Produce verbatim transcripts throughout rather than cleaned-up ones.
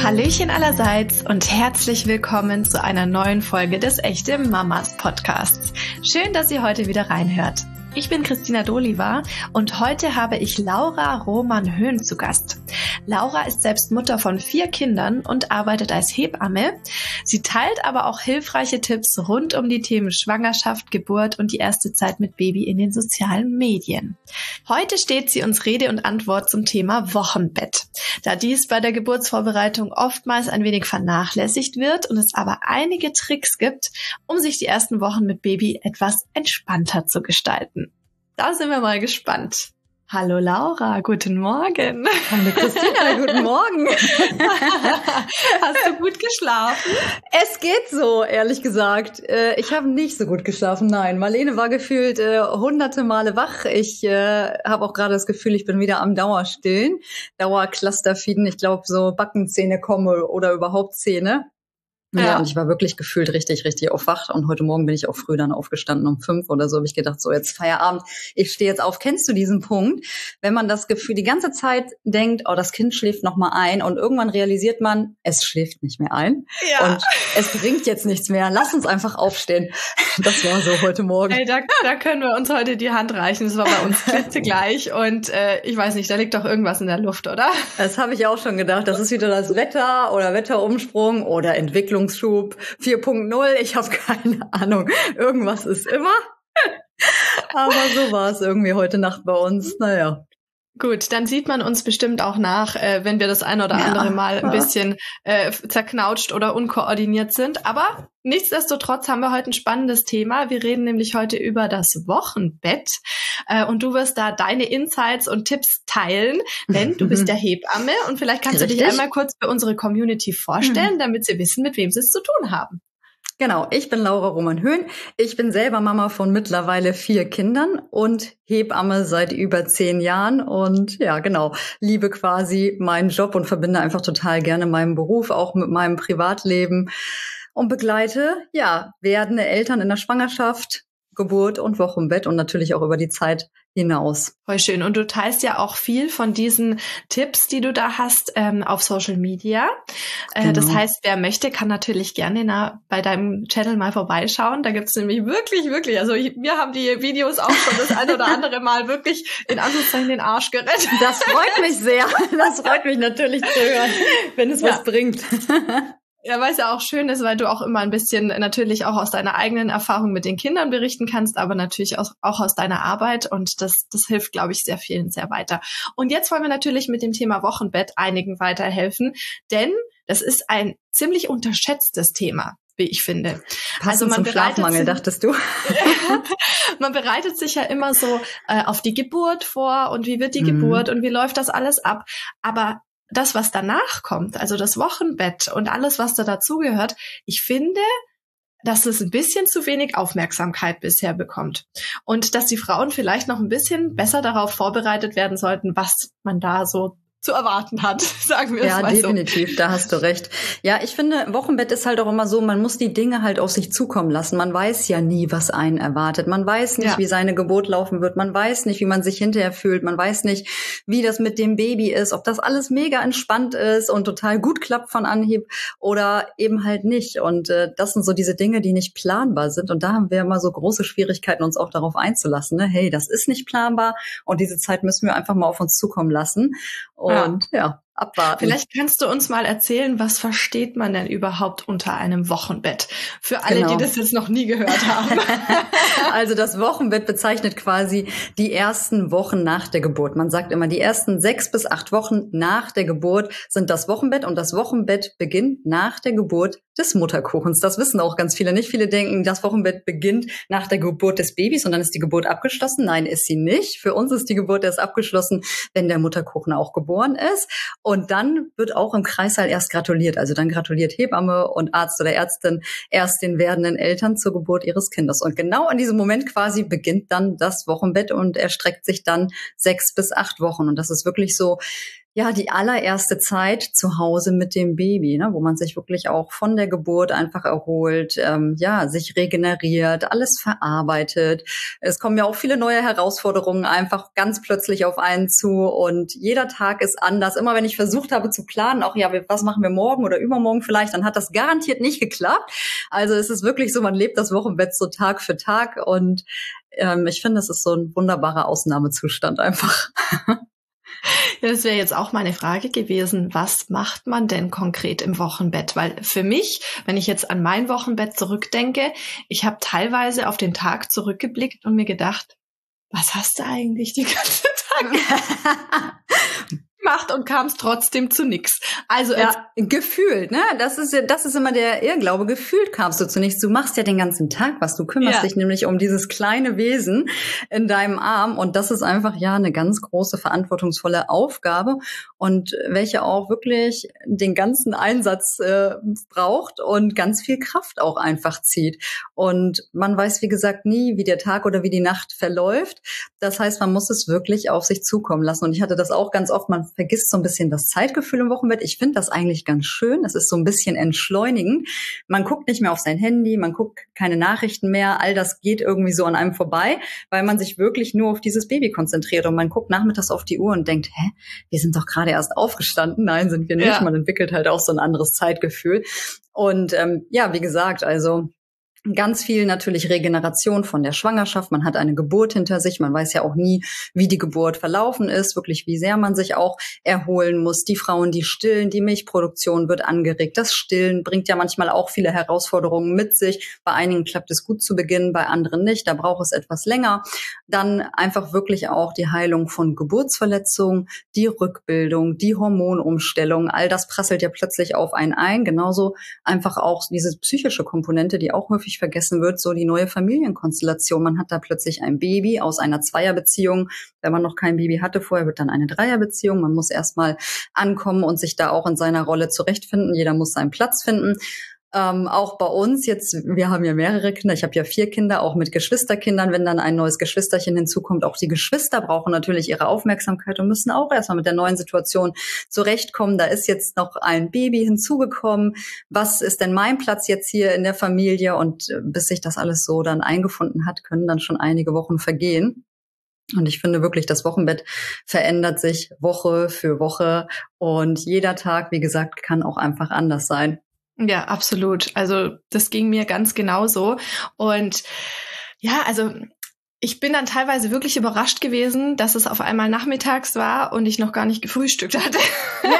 Hallöchen allerseits und herzlich willkommen zu einer neuen Folge des Echte Mamas Podcasts. Schön, dass ihr heute wieder reinhört. Ich bin Christina Doliva und heute habe ich Laura Roman-Höhn zu Gast. Laura ist selbst Mutter von vier Kindern und arbeitet als Hebamme. Sie teilt aber auch hilfreiche Tipps rund um die Themen Schwangerschaft, Geburt und die erste Zeit mit Baby in den sozialen Medien. Heute steht sie uns Rede und Antwort zum Thema Wochenbett. Da dies bei der Geburtsvorbereitung oftmals ein wenig vernachlässigt wird und es aber einige Tricks gibt, um sich die ersten Wochen mit Baby etwas entspannter zu gestalten. Da sind wir mal gespannt. Hallo Laura, guten Morgen. Hallo Christina, guten Morgen. Hast du gut geschlafen? Es geht so, ehrlich gesagt. Ich habe nicht so gut geschlafen, nein. Marlene war gefühlt äh, hunderte Male wach. Ich äh, habe auch gerade das Gefühl, ich bin wieder am Dauerstillen. Dauerclusterfeeden, ich glaube so Backenzähne kommen oder überhaupt Zähne. Ja, ja, und ich war wirklich gefühlt richtig, richtig aufwacht. Und heute Morgen bin ich auch früh dann aufgestanden, um fünf oder so, habe ich gedacht, so jetzt Feierabend, ich stehe jetzt auf. Kennst du diesen Punkt, wenn man das Gefühl die ganze Zeit denkt, oh, das Kind schläft noch mal ein und irgendwann realisiert man, es schläft nicht mehr ein ja. und es bringt jetzt nichts mehr, lass uns einfach aufstehen. Das war so heute Morgen. Ey, da, da können wir uns heute die Hand reichen, das war bei uns klitzegleich und äh, ich weiß nicht, da liegt doch irgendwas in der Luft, oder? Das habe ich auch schon gedacht, das ist wieder das Wetter oder Wetterumsprung oder Entwicklung Schub vier Punkt null, ich habe keine Ahnung. Irgendwas ist immer. Aber so war es irgendwie heute Nacht bei uns. Naja. Gut, dann sieht man uns bestimmt auch nach, äh, wenn wir das ein oder andere ja. Mal ein bisschen äh, zerknautscht oder unkoordiniert sind. Aber nichtsdestotrotz haben wir heute ein spannendes Thema. Wir reden nämlich heute über das Wochenbett. Äh, und du wirst da deine Insights und Tipps teilen, denn du bist der Hebamme. Und vielleicht kannst Richtig? du dich einmal kurz für unsere Community vorstellen, mhm. damit sie wissen, mit wem sie es zu tun haben. Genau, ich bin Laura Roman-Höhn. Ich bin selber Mama von mittlerweile vier Kindern und Hebamme seit über zehn Jahren und ja, genau, liebe quasi meinen Job und verbinde einfach total gerne meinen Beruf auch mit meinem Privatleben und begleite, ja, werdende Eltern in der Schwangerschaft, Geburt und Wochenbett und natürlich auch über die Zeit hinaus. Voll schön. Und du teilst ja auch viel von diesen Tipps, die du da hast, ähm, auf Social Media. Äh, genau. Das heißt, wer möchte, kann natürlich gerne na, bei deinem Channel mal vorbeischauen. Da gibt's nämlich wirklich, wirklich, also ich, mir haben die Videos auch schon das ein oder andere Mal wirklich in Anführungszeichen den Arsch gerettet. Das freut mich sehr. Das freut mich natürlich zu hören, wenn es ja. was bringt. Ja, weil es ja auch schön ist, weil du auch immer ein bisschen natürlich auch aus deiner eigenen Erfahrung mit den Kindern berichten kannst, aber natürlich auch, auch aus deiner Arbeit und das, das hilft, glaube ich, sehr vielen sehr weiter. Und jetzt wollen wir natürlich mit dem Thema Wochenbett einigen weiterhelfen, denn das ist ein ziemlich unterschätztes Thema, wie ich finde. Passend also man zum Schlafmangel, sich, dachtest du? Man bereitet sich ja immer so äh, auf die Geburt vor und wie wird die mhm. Geburt und wie läuft das alles ab, aber das, was danach kommt, also das Wochenbett und alles, was da dazugehört, ich finde, dass es ein bisschen zu wenig Aufmerksamkeit bisher bekommt. Und dass die Frauen vielleicht noch ein bisschen besser darauf vorbereitet werden sollten, was man da so zu erwarten hat, sagen wir es ja, mal so. Ja, definitiv, da hast du recht. Ja, ich finde, Wochenbett ist halt auch immer so, man muss die Dinge halt auf sich zukommen lassen. Man weiß ja nie, was einen erwartet. Man weiß nicht, ja. wie seine Geburt laufen wird. Man weiß nicht, wie man sich hinterher fühlt. Man weiß nicht, wie das mit dem Baby ist, ob das alles mega entspannt ist und total gut klappt von Anhieb oder eben halt nicht. Und äh, das sind so diese Dinge, die nicht planbar sind. Und da haben wir immer so große Schwierigkeiten, uns auch darauf einzulassen. Ne? Hey, das ist nicht planbar und diese Zeit müssen wir einfach mal auf uns zukommen lassen. Und ja. ja, abwarten. Vielleicht kannst du uns mal erzählen, was versteht man denn überhaupt unter einem Wochenbett? Für alle, genau. die das jetzt noch nie gehört haben. Also das Wochenbett bezeichnet quasi die ersten Wochen nach der Geburt. Man sagt immer, die ersten sechs bis acht Wochen nach der Geburt sind das Wochenbett und das Wochenbett beginnt nach der Geburt des Mutterkuchens. Das wissen auch ganz viele nicht. Viele denken, das Wochenbett beginnt nach der Geburt des Babys und dann ist die Geburt abgeschlossen. Nein, ist sie nicht. Für uns ist die Geburt erst abgeschlossen, wenn der Mutterkuchen auch geboren ist. Und dann wird auch im Kreissaal erst gratuliert. Also dann gratuliert Hebamme und Arzt oder Ärztin erst den werdenden Eltern zur Geburt ihres Kindes. Und genau in diesem Moment quasi beginnt dann das Wochenbett und erstreckt sich dann sechs bis acht Wochen. Und das ist wirklich so ja, die allererste Zeit zu Hause mit dem Baby, ne, wo man sich wirklich auch von der Geburt einfach erholt, ähm, ja, sich regeneriert, alles verarbeitet. Es kommen ja auch viele neue Herausforderungen einfach ganz plötzlich auf einen zu und jeder Tag ist anders. Immer wenn ich versucht habe zu planen, auch ja, was machen wir morgen oder übermorgen vielleicht, dann hat das garantiert nicht geklappt. Also es ist wirklich so, man lebt das Wochenbett so Tag für Tag und ähm, ich finde, es ist so ein wunderbarer Ausnahmezustand einfach. Ja, das wäre jetzt auch meine Frage gewesen. Was macht man denn konkret im Wochenbett? Weil für mich, wenn ich jetzt an mein Wochenbett zurückdenke, ich habe teilweise auf den Tag zurückgeblickt und mir gedacht, was hast du eigentlich die ganze Tag gemacht und kamst trotzdem zu nix. Also ja, gefühlt, ne? Das ist das ist immer der Irrglaube. Gefühlt kamst du zu nichts. Du machst ja den ganzen Tag was. Du kümmerst ja. dich nämlich um dieses kleine Wesen in deinem Arm und das ist einfach ja eine ganz große verantwortungsvolle Aufgabe und welche auch wirklich den ganzen Einsatz äh, braucht und ganz viel Kraft auch einfach zieht. Und man weiß wie gesagt nie, wie der Tag oder wie die Nacht verläuft. Das heißt, man muss es wirklich auf sich zukommen lassen. Und ich hatte das auch ganz oft. Man vergisst so ein bisschen das Zeitgefühl im Wochenbett. Ich finde das eigentlich ganz schön. Es ist so ein bisschen entschleunigend. Man guckt nicht mehr auf sein Handy, man guckt keine Nachrichten mehr. All das geht irgendwie so an einem vorbei, weil man sich wirklich nur auf dieses Baby konzentriert. Und man guckt nachmittags auf die Uhr und denkt, hä, wir sind doch gerade erst aufgestanden. Nein, sind wir nicht. Ja. Man entwickelt halt auch so ein anderes Zeitgefühl. Und ähm, ja, wie gesagt, also ganz viel natürlich Regeneration von der Schwangerschaft. Man hat eine Geburt hinter sich. Man weiß ja auch nie, wie die Geburt verlaufen ist, wirklich wie sehr man sich auch erholen muss. Die Frauen, die stillen, die Milchproduktion wird angeregt. Das Stillen bringt ja manchmal auch viele Herausforderungen mit sich. Bei einigen klappt es gut zu Beginn, bei anderen nicht. Da braucht es etwas länger. Dann einfach wirklich auch die Heilung von Geburtsverletzungen, die Rückbildung, die Hormonumstellung. All das prasselt ja plötzlich auf einen ein. Genauso einfach auch diese psychische Komponente, die auch häufig vergessen wird, so die neue Familienkonstellation. Man hat da plötzlich ein Baby aus einer Zweierbeziehung. Wenn man noch kein Baby hatte vorher, wird dann eine Dreierbeziehung. Man muss erstmal ankommen und sich da auch in seiner Rolle zurechtfinden. Jeder muss seinen Platz finden. Ähm, auch bei uns jetzt, wir haben ja mehrere Kinder, ich habe ja vier Kinder, auch mit Geschwisterkindern, wenn dann ein neues Geschwisterchen hinzukommt, auch die Geschwister brauchen natürlich ihre Aufmerksamkeit und müssen auch erstmal mit der neuen Situation zurechtkommen. Da ist jetzt noch ein Baby hinzugekommen. Was ist denn mein Platz jetzt hier in der Familie? Und bis sich das alles so dann eingefunden hat, können dann schon einige Wochen vergehen. Und ich finde wirklich, das Wochenbett verändert sich Woche für Woche und jeder Tag, wie gesagt, kann auch einfach anders sein. Ja, absolut. Also das ging mir ganz genauso. Und ja, also ich bin dann teilweise wirklich überrascht gewesen, dass es auf einmal nachmittags war und ich noch gar nicht gefrühstückt hatte. Ja.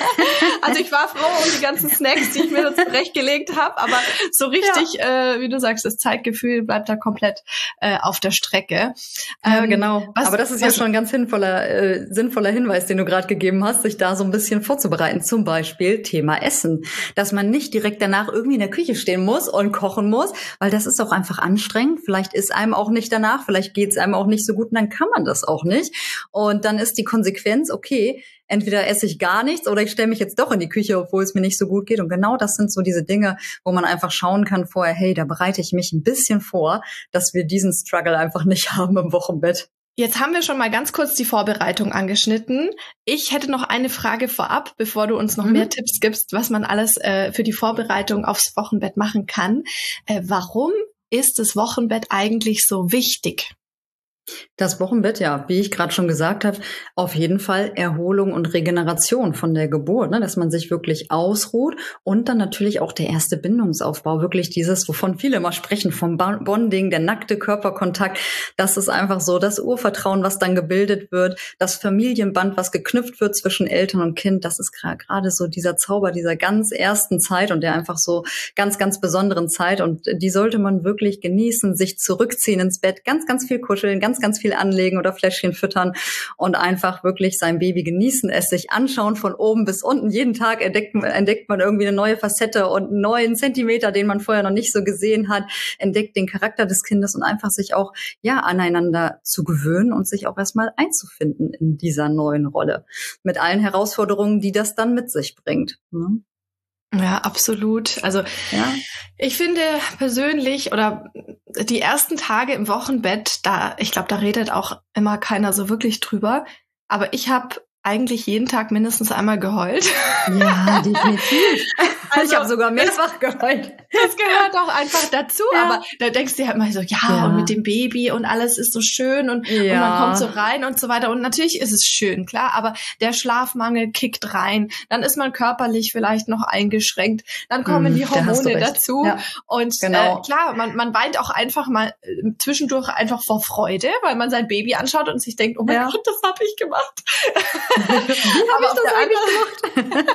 Also ich war froh um die ganzen Snacks, die ich mir da zurechtgelegt habe, aber so richtig, ja. äh, wie du sagst, das Zeitgefühl bleibt da komplett äh, auf der Strecke. Ja, ähm, genau. Was, aber das ist was, ja schon ein ganz sinnvoller, äh, sinnvoller Hinweis, den du gerade gegeben hast, sich da so ein bisschen vorzubereiten. Zum Beispiel Thema Essen. Dass man nicht direkt danach irgendwie in der Küche stehen muss und kochen muss, weil das ist auch einfach anstrengend. Vielleicht ist einem auch nicht danach, vielleicht geht es einem auch nicht so gut und dann kann man das auch nicht. Und dann ist die Konsequenz, okay, entweder esse ich gar nichts oder ich stelle mich jetzt doch in die Küche, obwohl es mir nicht so gut geht. Und genau das sind so diese Dinge, wo man einfach schauen kann vorher, hey, da bereite ich mich ein bisschen vor, dass wir diesen Struggle einfach nicht haben im Wochenbett. Jetzt haben wir schon mal ganz kurz die Vorbereitung angeschnitten. Ich hätte noch eine Frage vorab, bevor du uns noch mhm. mehr Tipps gibst, was man alles äh, für die Vorbereitung aufs Wochenbett machen kann. Äh, warum ist das Wochenbett eigentlich so wichtig? Das Wochenbett, ja, wie ich gerade schon gesagt habe, auf jeden Fall Erholung und Regeneration von der Geburt, ne, dass man sich wirklich ausruht und dann natürlich auch der erste Bindungsaufbau, wirklich dieses, wovon viele immer sprechen, vom Bonding, der nackte Körperkontakt, das ist einfach so das Urvertrauen, was dann gebildet wird, das Familienband, was geknüpft wird zwischen Eltern und Kind, das ist gerade so dieser Zauber dieser ganz ersten Zeit und der einfach so ganz, ganz besonderen Zeit und die sollte man wirklich genießen, sich zurückziehen ins Bett, ganz, ganz viel kuscheln, ganz, ganz viel anlegen oder Fläschchen füttern und einfach wirklich sein Baby genießen, es sich anschauen von oben bis unten. Jeden Tag entdeckt, entdeckt man irgendwie eine neue Facette und einen neuen Zentimeter, den man vorher noch nicht so gesehen hat, entdeckt den Charakter des Kindes und einfach sich auch ja aneinander zu gewöhnen und sich auch erstmal einzufinden in dieser neuen Rolle. Mit allen Herausforderungen, die das dann mit sich bringt. Ne? Ja, absolut. Also ja. Ich finde persönlich oder die ersten Tage im Wochenbett, da ich glaube, da redet auch immer keiner so wirklich drüber. Aber ich habe eigentlich jeden Tag mindestens einmal geheult. Ja, definitiv. Also, ich habe sogar mehrfach geheult. Das gehört auch einfach dazu, ja. Aber da denkst du ja immer so, ja, ja, und mit dem Baby und alles ist so schön und, ja. und man kommt so rein und so weiter. Und natürlich ist es schön, klar, aber der Schlafmangel kickt rein. Dann ist man körperlich vielleicht noch eingeschränkt. Dann kommen mm, die Hormone dazu. Ja. Und genau. äh, klar, man, man weint auch einfach mal äh, zwischendurch einfach vor Freude, weil man sein Baby anschaut und sich denkt, oh mein ja. Gott, das habe ich gemacht. Wie habe ich das eigentlich gemacht?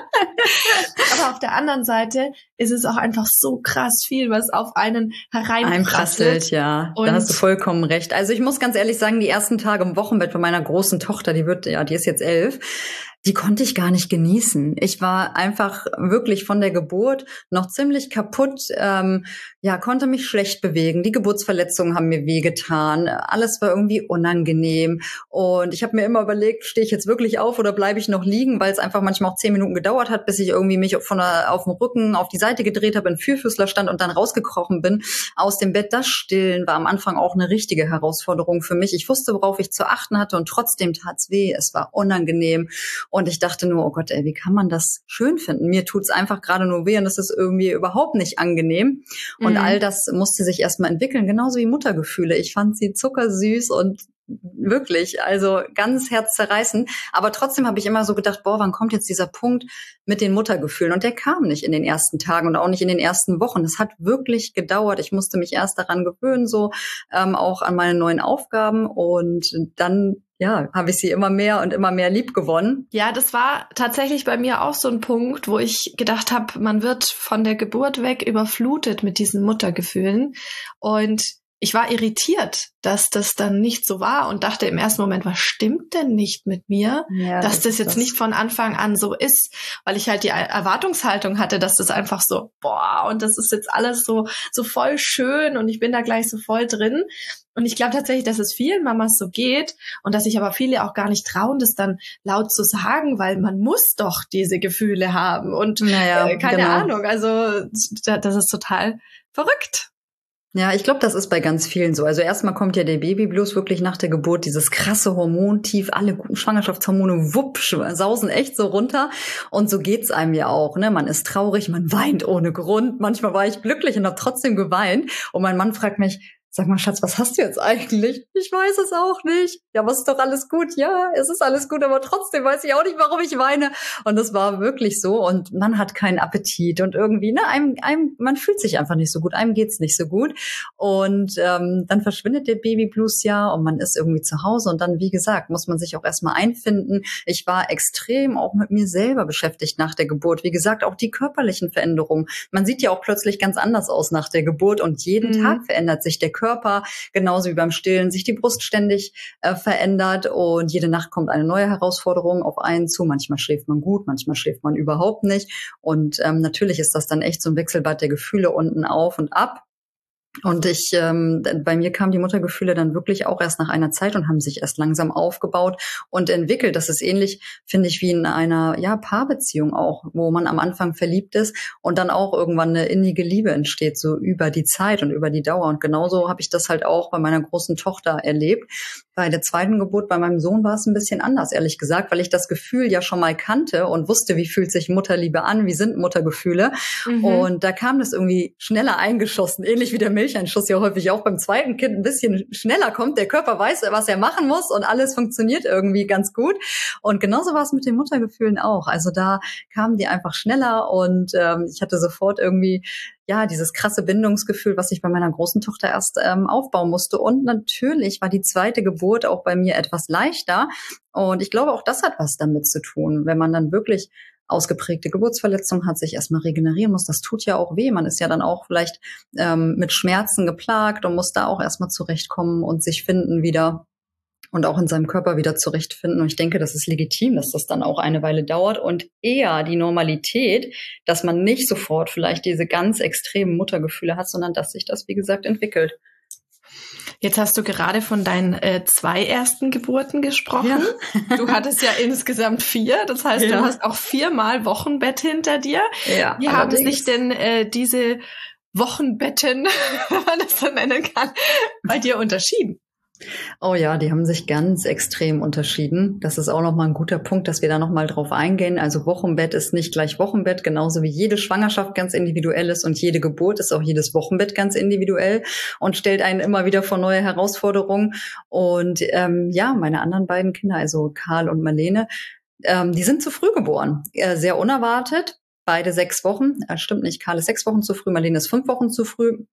Aber auf der anderen Seite ist es auch einfach so krass viel, was auf einen hereinprasselt. Ja, und da hast du vollkommen recht. Also ich muss ganz ehrlich sagen, die ersten Tage im Wochenbett von meiner großen Tochter, die wird, ja, die ist jetzt elf, die konnte ich gar nicht genießen. Ich war einfach wirklich von der Geburt noch ziemlich kaputt, ähm, ja, konnte mich schlecht bewegen. Die Geburtsverletzungen haben mir wehgetan. Alles war irgendwie unangenehm. Und ich habe mir immer überlegt, stehe ich jetzt wirklich auf oder bleibe ich noch liegen, weil es einfach manchmal auch zehn Minuten gedauert hat, bis ich irgendwie mich von der, auf dem Rücken auf die Seite gedreht habe, in Vierfüßler stand und dann rausgekrochen bin aus dem Bett. Das Stillen war am Anfang auch eine richtige Herausforderung für mich. Ich wusste, worauf ich zu achten hatte und trotzdem tat's weh. Es war unangenehm. Und ich dachte nur, oh Gott, ey, wie kann man das schön finden? Mir tut's einfach gerade nur weh und es ist irgendwie überhaupt nicht angenehm. Und mhm. all das musste sich erstmal entwickeln, genauso wie Muttergefühle. Ich fand sie zuckersüß und wirklich, also ganz herzzerreißend. Aber trotzdem habe ich immer so gedacht, boah, wann kommt jetzt dieser Punkt mit den Muttergefühlen? Und der kam nicht in den ersten Tagen und auch nicht in den ersten Wochen. Es hat wirklich gedauert. Ich musste mich erst daran gewöhnen, so ähm, auch an meine neuen Aufgaben. Und dann ja, habe ich sie immer mehr und immer mehr lieb gewonnen. Ja, das war tatsächlich bei mir auch so ein Punkt, wo ich gedacht habe, man wird von der Geburt weg überflutet mit diesen Muttergefühlen. Und ich war irritiert, dass das dann nicht so war und dachte im ersten Moment, was stimmt denn nicht mit mir, ja, dass das, das jetzt das. nicht von Anfang an so ist, weil ich halt die Erwartungshaltung hatte, dass das einfach so, boah, und das ist jetzt alles so so voll schön und ich bin da gleich so voll drin. Und ich glaube tatsächlich, dass es vielen Mamas so geht und dass sich aber viele auch gar nicht trauen, das dann laut zu sagen, weil man muss doch diese Gefühle haben und naja, äh, keine genau. Ahnung, also das ist total verrückt. Ja, ich glaube, das ist bei ganz vielen so. Also erstmal kommt ja der Babyblues wirklich nach der Geburt, dieses krasse Hormontief, alle guten Schwangerschaftshormone, wupp, sausen echt so runter. Und so geht's einem ja auch, ne? Man ist traurig, man weint ohne Grund. Manchmal war ich glücklich und habe trotzdem geweint. Und mein Mann fragt mich, sag mal, Schatz, was hast du jetzt eigentlich? Ich weiß es auch nicht. Ja, aber es ist doch alles gut. Ja, es ist alles gut, aber trotzdem weiß ich auch nicht, warum ich weine. Und das war wirklich so. Und man hat keinen Appetit und irgendwie, ne, einem, einem, man fühlt sich einfach nicht so gut. Einem geht's nicht so gut. Und ähm, dann verschwindet der Babyblues ja und man ist irgendwie zu Hause. Und dann, wie gesagt, muss man sich auch erstmal einfinden. Ich war extrem auch mit mir selber beschäftigt nach der Geburt. Wie gesagt, auch die körperlichen Veränderungen. Man sieht ja auch plötzlich ganz anders aus nach der Geburt und jeden mhm. Tag verändert sich der Körper. Körper, genauso wie beim Stillen sich die Brust ständig äh, verändert und jede Nacht kommt eine neue Herausforderung auf einen zu. Manchmal schläft man gut, manchmal schläft man überhaupt nicht und ähm, natürlich ist das dann echt so ein Wechselbad der Gefühle unten auf und ab. Und ich, ähm, bei mir kamen die Muttergefühle dann wirklich auch erst nach einer Zeit und haben sich erst langsam aufgebaut und entwickelt. Das ist ähnlich, finde ich, wie in einer ja Paarbeziehung auch, wo man am Anfang verliebt ist und dann auch irgendwann eine innige Liebe entsteht, so über die Zeit und über die Dauer. Und genauso habe ich das halt auch bei meiner großen Tochter erlebt. Bei der zweiten Geburt bei meinem Sohn war es ein bisschen anders, ehrlich gesagt, weil ich das Gefühl ja schon mal kannte und wusste, wie fühlt sich Mutterliebe an, wie sind Muttergefühle. Mhm. Und da kam das irgendwie schneller eingeschossen, ähnlich wie der Milcheinschuss ja häufig auch beim zweiten Kind ein bisschen schneller kommt. Der Körper weiß, was er machen muss und alles funktioniert irgendwie ganz gut. Und genauso war es mit den Muttergefühlen auch. Also da kamen die einfach schneller und ähm, ich hatte sofort irgendwie ja, dieses krasse Bindungsgefühl, was ich bei meiner großen Tochter erst ähm, aufbauen musste. Und natürlich war die zweite Geburt auch bei mir etwas leichter. Und ich glaube, auch das hat was damit zu tun, wenn man dann wirklich ausgeprägte Geburtsverletzungen hat, sich erstmal regenerieren muss. Das tut ja auch weh. Man ist ja dann auch vielleicht ähm, mit Schmerzen geplagt und muss da auch erstmal zurechtkommen und sich finden wieder. Und auch in seinem Körper wieder zurechtfinden. Und ich denke, das ist legitim, dass das dann auch eine Weile dauert und eher die Normalität, dass man nicht sofort vielleicht diese ganz extremen Muttergefühle hat, sondern dass sich das, wie gesagt, entwickelt. Jetzt hast du gerade von deinen äh, zwei ersten Geburten gesprochen. Ja. Du hattest ja insgesamt vier. Das heißt, ja. du hast auch viermal Wochenbett hinter dir. Ja, Wie haben sich denn äh, diese Wochenbetten, wenn man das so nennen kann, bei dir unterschieden? Oh ja, die haben sich ganz extrem unterschieden. Das ist auch nochmal ein guter Punkt, dass wir da nochmal drauf eingehen. Also Wochenbett ist nicht gleich Wochenbett, genauso wie jede Schwangerschaft ganz individuell ist und jede Geburt ist auch jedes Wochenbett ganz individuell und stellt einen immer wieder vor neue Herausforderungen. Und ähm, ja, meine anderen beiden Kinder, also Karl und Marlene, ähm, die sind zu früh geboren, äh, sehr unerwartet. Beide sechs Wochen, äh, stimmt nicht, Karl ist sechs Wochen zu früh, Marlene ist fünf Wochen zu früh.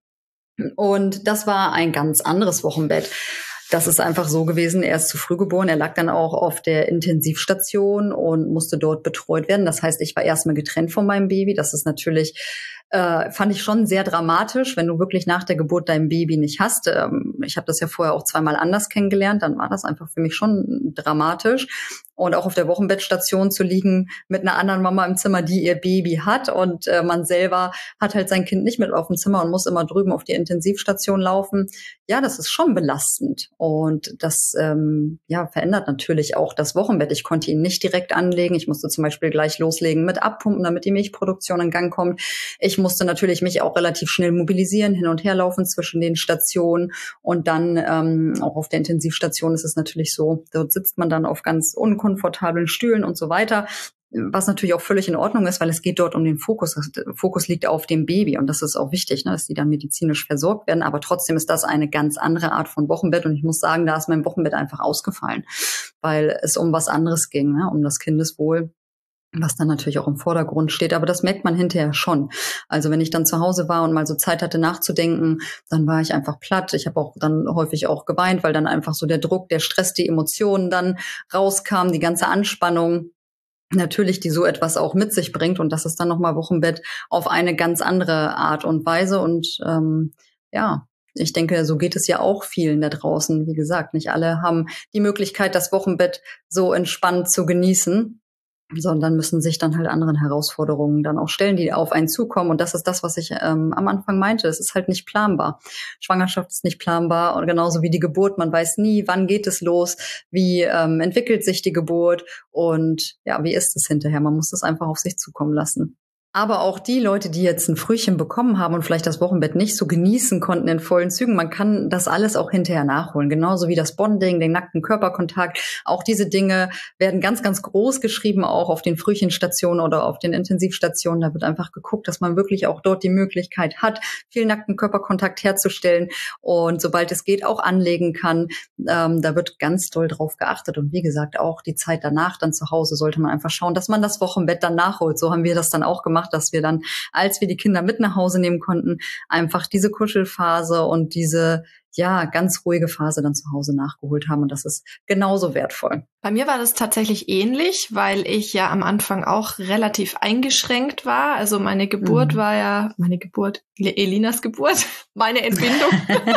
Und das war ein ganz anderes Wochenbett. Das ist einfach so gewesen, er ist zu früh geboren, er lag dann auch auf der Intensivstation und musste dort betreut werden. Das heißt, ich war erstmal getrennt von meinem Baby. Das ist natürlich, äh, fand ich schon sehr dramatisch, wenn du wirklich nach der Geburt dein Baby nicht hast. Ähm, ich habe das ja vorher auch zweimal anders kennengelernt, dann war das einfach für mich schon dramatisch. Und auch auf der Wochenbettstation zu liegen mit einer anderen Mama im Zimmer, die ihr Baby hat und äh, man selber hat halt sein Kind nicht mit auf dem Zimmer und muss immer drüben auf die Intensivstation laufen. Ja, das ist schon belastend und das ähm, ja verändert natürlich auch das Wochenbett. Ich konnte ihn nicht direkt anlegen. Ich musste zum Beispiel gleich loslegen mit Abpumpen, damit die Milchproduktion in Gang kommt. Ich musste natürlich mich auch relativ schnell mobilisieren, hin und her laufen zwischen den Stationen und dann ähm, auch auf der Intensivstation ist es natürlich so, dort sitzt man dann auf ganz unkomfortablen Stühlen und so weiter, was natürlich auch völlig in Ordnung ist, weil es geht dort um den Fokus. Der Fokus liegt auf dem Baby und das ist auch wichtig, ne, dass die dann medizinisch versorgt werden. Aber trotzdem ist das eine ganz andere Art von Wochenbett und ich muss sagen, da ist mein Wochenbett einfach ausgefallen, weil es um was anderes ging, ne, um das Kindeswohl, was dann natürlich auch im Vordergrund steht. Aber das merkt man hinterher schon. Also wenn ich dann zu Hause war und mal so Zeit hatte nachzudenken, dann war ich einfach platt. Ich habe auch dann häufig auch geweint, weil dann einfach so der Druck, der Stress, die Emotionen dann rauskamen, die ganze Anspannung, natürlich, die so etwas auch mit sich bringt. Und das ist dann nochmal Wochenbett auf eine ganz andere Art und Weise. Und ähm, ja, ich denke, so geht es ja auch vielen da draußen. Wie gesagt, nicht alle haben die Möglichkeit, das Wochenbett so entspannt zu genießen, sondern müssen sich dann halt anderen Herausforderungen dann auch stellen, die auf einen zukommen. Und das ist das, was ich ähm, am Anfang meinte. Es ist halt nicht planbar. Schwangerschaft ist nicht planbar und genauso wie die Geburt. Man weiß nie, wann geht es los, wie ähm, entwickelt sich die Geburt und ja, wie ist es hinterher? Man muss das einfach auf sich zukommen lassen. Aber auch die Leute, die jetzt ein Frühchen bekommen haben und vielleicht das Wochenbett nicht so genießen konnten in vollen Zügen, man kann das alles auch hinterher nachholen. Genauso wie das Bonding, den nackten Körperkontakt. Auch diese Dinge werden ganz, ganz groß geschrieben, auch auf den Frühchenstationen oder auf den Intensivstationen. Da wird einfach geguckt, dass man wirklich auch dort die Möglichkeit hat, viel nackten Körperkontakt herzustellen und sobald es geht, auch anlegen kann. Ähm, da wird ganz doll drauf geachtet. Und wie gesagt, auch die Zeit danach dann zu Hause sollte man einfach schauen, dass man das Wochenbett dann nachholt. So haben wir das dann auch gemacht, dass wir dann, als wir die Kinder mit nach Hause nehmen konnten, einfach diese Kuschelphase und diese, ja, ganz ruhige Phase dann zu Hause nachgeholt haben. Und das ist genauso wertvoll. Bei mir war das tatsächlich ähnlich, weil ich ja am Anfang auch relativ eingeschränkt war. Also meine Geburt mhm. war ja, meine Geburt, Elinas Geburt, meine Entbindung,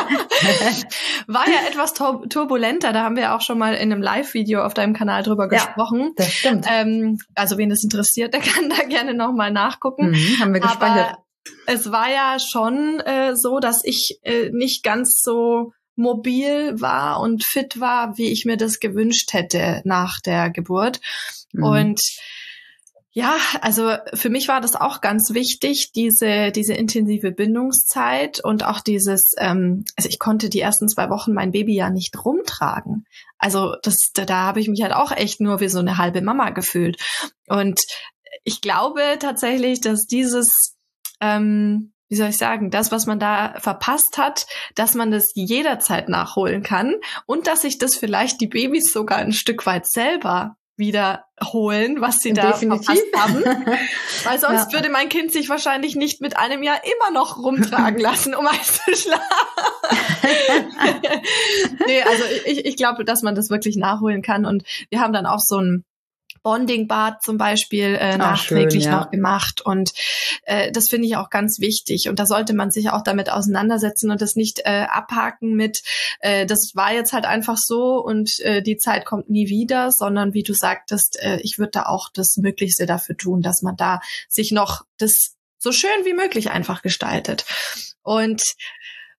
war ja etwas tur- turbulenter. Da haben wir auch schon mal in einem Live-Video auf deinem Kanal drüber ja, gesprochen. Das stimmt. Ähm, also wen das interessiert, der kann da gerne nochmal nachgucken. Mhm, haben wir gespeichert. Aber es war ja schon äh, so, dass ich äh, nicht ganz so mobil war und fit war, wie ich mir das gewünscht hätte nach der Geburt. Mhm. Und ja, also für mich war das auch ganz wichtig, diese diese intensive Bindungszeit und auch dieses, ähm, also ich konnte die ersten zwei Wochen mein Baby ja nicht rumtragen. Also das, da, da habe ich mich halt auch echt nur wie so eine halbe Mama gefühlt. Und ich glaube tatsächlich, dass dieses Ähm, wie soll ich sagen, das, was man da verpasst hat, dass man das jederzeit nachholen kann und dass sich das vielleicht die Babys sogar ein Stück weit selber wiederholen, was sie da Definitiv. verpasst haben. Weil sonst ja. würde mein Kind sich wahrscheinlich nicht mit einem Jahr immer noch rumtragen lassen, um einzuschlafen. Nee, also ich, ich glaube, dass man das wirklich nachholen kann und wir haben dann auch so ein Bonding-Bad zum Beispiel äh, ah, nachträglich schön, ja. noch gemacht und äh, das finde ich auch ganz wichtig und da sollte man sich auch damit auseinandersetzen und das nicht äh, abhaken mit, äh, das war jetzt halt einfach so und äh, die Zeit kommt nie wieder, sondern wie du sagtest, äh, ich würde da auch das Möglichste dafür tun, dass man da sich noch das so schön wie möglich einfach gestaltet. Und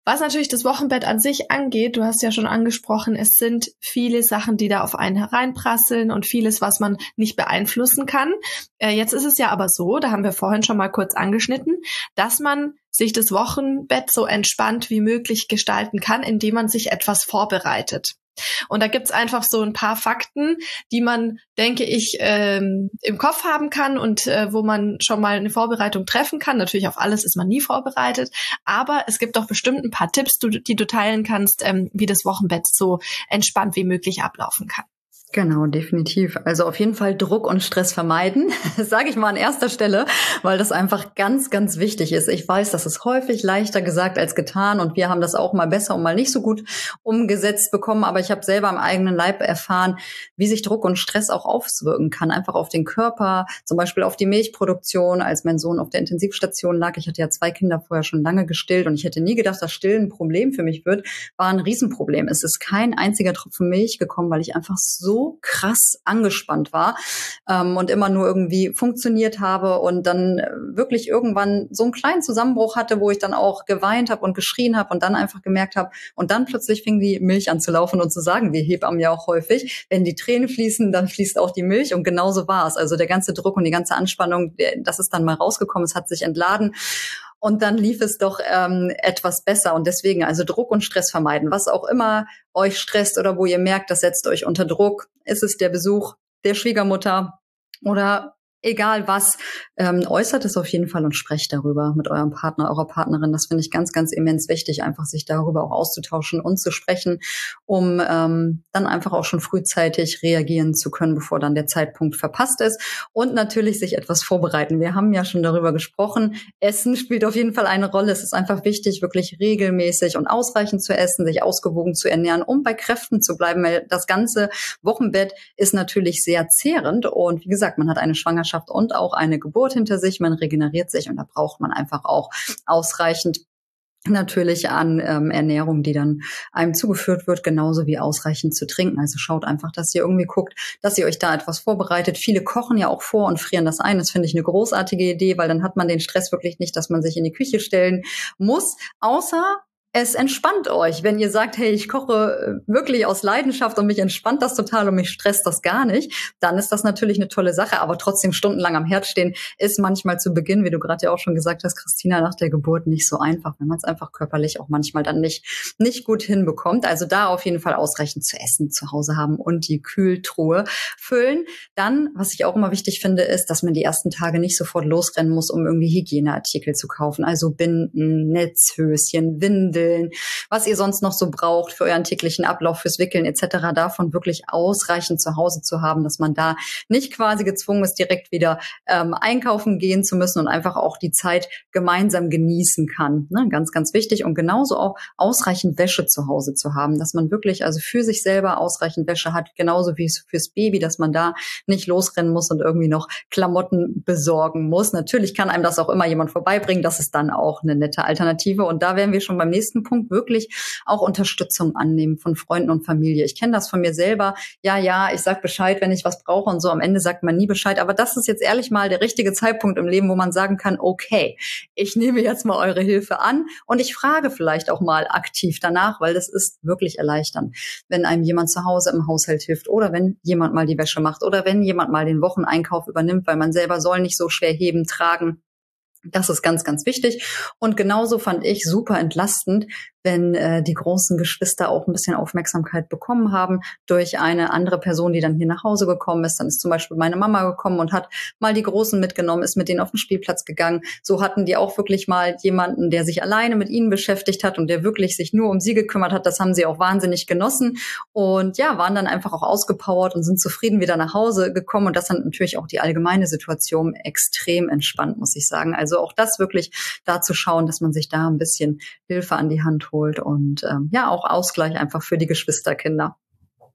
Was natürlich das Wochenbett an sich angeht, du hast ja schon angesprochen, es sind viele Sachen, die da auf einen hereinprasseln und vieles, was man nicht beeinflussen kann. Äh, jetzt ist es ja aber so, da haben wir vorhin schon mal kurz angeschnitten, dass man sich das Wochenbett so entspannt wie möglich gestalten kann, indem man sich etwas vorbereitet. Und da gibt's einfach so ein paar Fakten, die man, denke ich, ähm, im Kopf haben kann und äh, wo man schon mal eine Vorbereitung treffen kann. Natürlich auf alles ist man nie vorbereitet, aber es gibt doch bestimmt ein paar Tipps, du, die du teilen kannst, ähm, wie das Wochenbett so entspannt wie möglich ablaufen kann. Genau, definitiv. Also auf jeden Fall Druck und Stress vermeiden, das sage ich mal an erster Stelle, weil das einfach ganz, ganz wichtig ist. Ich weiß, das ist häufig leichter gesagt als getan und wir haben das auch mal besser und mal nicht so gut umgesetzt bekommen, aber ich habe selber am eigenen Leib erfahren, wie sich Druck und Stress auch auswirken kann, einfach auf den Körper, zum Beispiel auf die Milchproduktion. Als mein Sohn auf der Intensivstation lag, ich hatte ja zwei Kinder vorher schon lange gestillt und ich hätte nie gedacht, dass Stillen ein Problem für mich wird, war ein Riesenproblem. Es ist kein einziger Tropfen Milch gekommen, weil ich einfach so so krass angespannt war ähm, und immer nur irgendwie funktioniert habe und dann wirklich irgendwann so einen kleinen Zusammenbruch hatte, wo ich dann auch geweint habe und geschrien habe und dann einfach gemerkt habe und dann plötzlich fing die Milch an zu laufen und zu sagen, die Hebammen ja auch häufig, wenn die Tränen fließen, dann fließt auch die Milch und genauso war es. Also der ganze Druck und die ganze Anspannung, das ist dann mal rausgekommen, es hat sich entladen. Und dann lief es doch ähm, etwas besser. Und deswegen also Druck und Stress vermeiden. Was auch immer euch stresst oder wo ihr merkt, das setzt euch unter Druck. Ist es der Besuch der Schwiegermutter oder egal was, ähm, äußert es auf jeden Fall und sprecht darüber mit eurem Partner, eurer Partnerin. Das finde ich ganz, ganz immens wichtig, einfach sich darüber auch auszutauschen und zu sprechen, um ähm, dann einfach auch schon frühzeitig reagieren zu können, bevor dann der Zeitpunkt verpasst ist. Und natürlich sich etwas vorbereiten. Wir haben ja schon darüber gesprochen. Essen spielt auf jeden Fall eine Rolle. Es ist einfach wichtig, wirklich regelmäßig und ausreichend zu essen, sich ausgewogen zu ernähren, um bei Kräften zu bleiben, weil das ganze Wochenbett ist natürlich sehr zehrend. Und wie gesagt, man hat eine Schwangerschaft und auch eine Geburt hinter sich. Man regeneriert sich und da braucht man einfach auch ausreichend natürlich an ähm, Ernährung, die dann einem zugeführt wird, genauso wie ausreichend zu trinken. Also schaut einfach, dass ihr irgendwie guckt, dass ihr euch da etwas vorbereitet. Viele kochen ja auch vor und frieren das ein. Das finde ich eine großartige Idee, weil dann hat man den Stress wirklich nicht, dass man sich in die Küche stellen muss, außer es entspannt euch, wenn ihr sagt, hey, ich koche wirklich aus Leidenschaft und mich entspannt das total und mich stresst das gar nicht, dann ist das natürlich eine tolle Sache, aber trotzdem stundenlang am Herd stehen ist manchmal zu Beginn, wie du gerade ja auch schon gesagt hast, Christina, nach der Geburt nicht so einfach, wenn man es einfach körperlich auch manchmal dann nicht nicht gut hinbekommt. Also da auf jeden Fall ausreichend zu essen zu Hause haben und die Kühltruhe füllen. Dann, was ich auch immer wichtig finde, ist, dass man die ersten Tage nicht sofort losrennen muss, um irgendwie Hygieneartikel zu kaufen, also Binden, Netzhöschen, Windeln, was ihr sonst noch so braucht für euren täglichen Ablauf, fürs Wickeln et cetera, davon wirklich ausreichend zu Hause zu haben, dass man da nicht quasi gezwungen ist, direkt wieder ähm, einkaufen gehen zu müssen und einfach auch die Zeit gemeinsam genießen kann. Ne? Ganz, ganz wichtig. Und genauso auch ausreichend Wäsche zu Hause zu haben, dass man wirklich also für sich selber ausreichend Wäsche hat, genauso wie fürs Baby, dass man da nicht losrennen muss und irgendwie noch Klamotten besorgen muss. Natürlich kann einem das auch immer jemand vorbeibringen. Das ist dann auch eine nette Alternative. Und da wären wir schon beim nächsten Punkt, wirklich auch Unterstützung annehmen von Freunden und Familie. Ich kenne das von mir selber. Ja, ja, ich sag Bescheid, wenn ich was brauche und so. Am Ende sagt man nie Bescheid. Aber das ist jetzt ehrlich mal der richtige Zeitpunkt im Leben, wo man sagen kann, okay, ich nehme jetzt mal eure Hilfe an und ich frage vielleicht auch mal aktiv danach, weil das ist wirklich erleichternd, wenn einem jemand zu Hause im Haushalt hilft oder wenn jemand mal die Wäsche macht oder wenn jemand mal den Wocheneinkauf übernimmt, weil man selber soll nicht so schwer heben, tragen. Das ist ganz, ganz wichtig. Und genauso fand ich super entlastend, wenn äh, die großen Geschwister auch ein bisschen Aufmerksamkeit bekommen haben durch eine andere Person, die dann hier nach Hause gekommen ist. Dann ist zum Beispiel meine Mama gekommen und hat mal die Großen mitgenommen, ist mit denen auf den Spielplatz gegangen. So hatten die auch wirklich mal jemanden, der sich alleine mit ihnen beschäftigt hat und der wirklich sich nur um sie gekümmert hat. Das haben sie auch wahnsinnig genossen und ja, waren dann einfach auch ausgepowert und sind zufrieden wieder nach Hause gekommen. Und das hat natürlich auch die allgemeine Situation extrem entspannt, muss ich sagen. Also auch das wirklich da zu schauen, dass man sich da ein bisschen Hilfe an die Hand holt und ähm, ja, auch Ausgleich einfach für die Geschwisterkinder.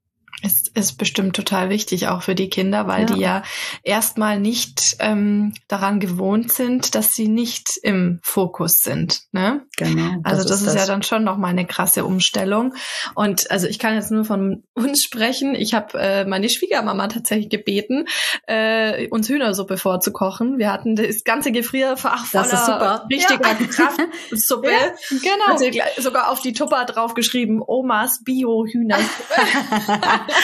Es ist bestimmt total wichtig, auch für die Kinder, weil ja. die ja erstmal nicht ähm, daran gewohnt sind, dass sie nicht im Fokus sind. Ne? Genau. Also das, das ist, ist das. ja dann schon nochmal eine krasse Umstellung. Und also ich kann jetzt nur von uns sprechen. Ich habe äh, meine Schwiegermama tatsächlich gebeten, äh, uns Hühnersuppe vorzukochen. Wir hatten das ganze Gefrierfach voller richtiger ja. Kraftsuppe. Ja, genau. Also sogar auf die Tupper draufgeschrieben, Omas Bio-Hühnersuppe.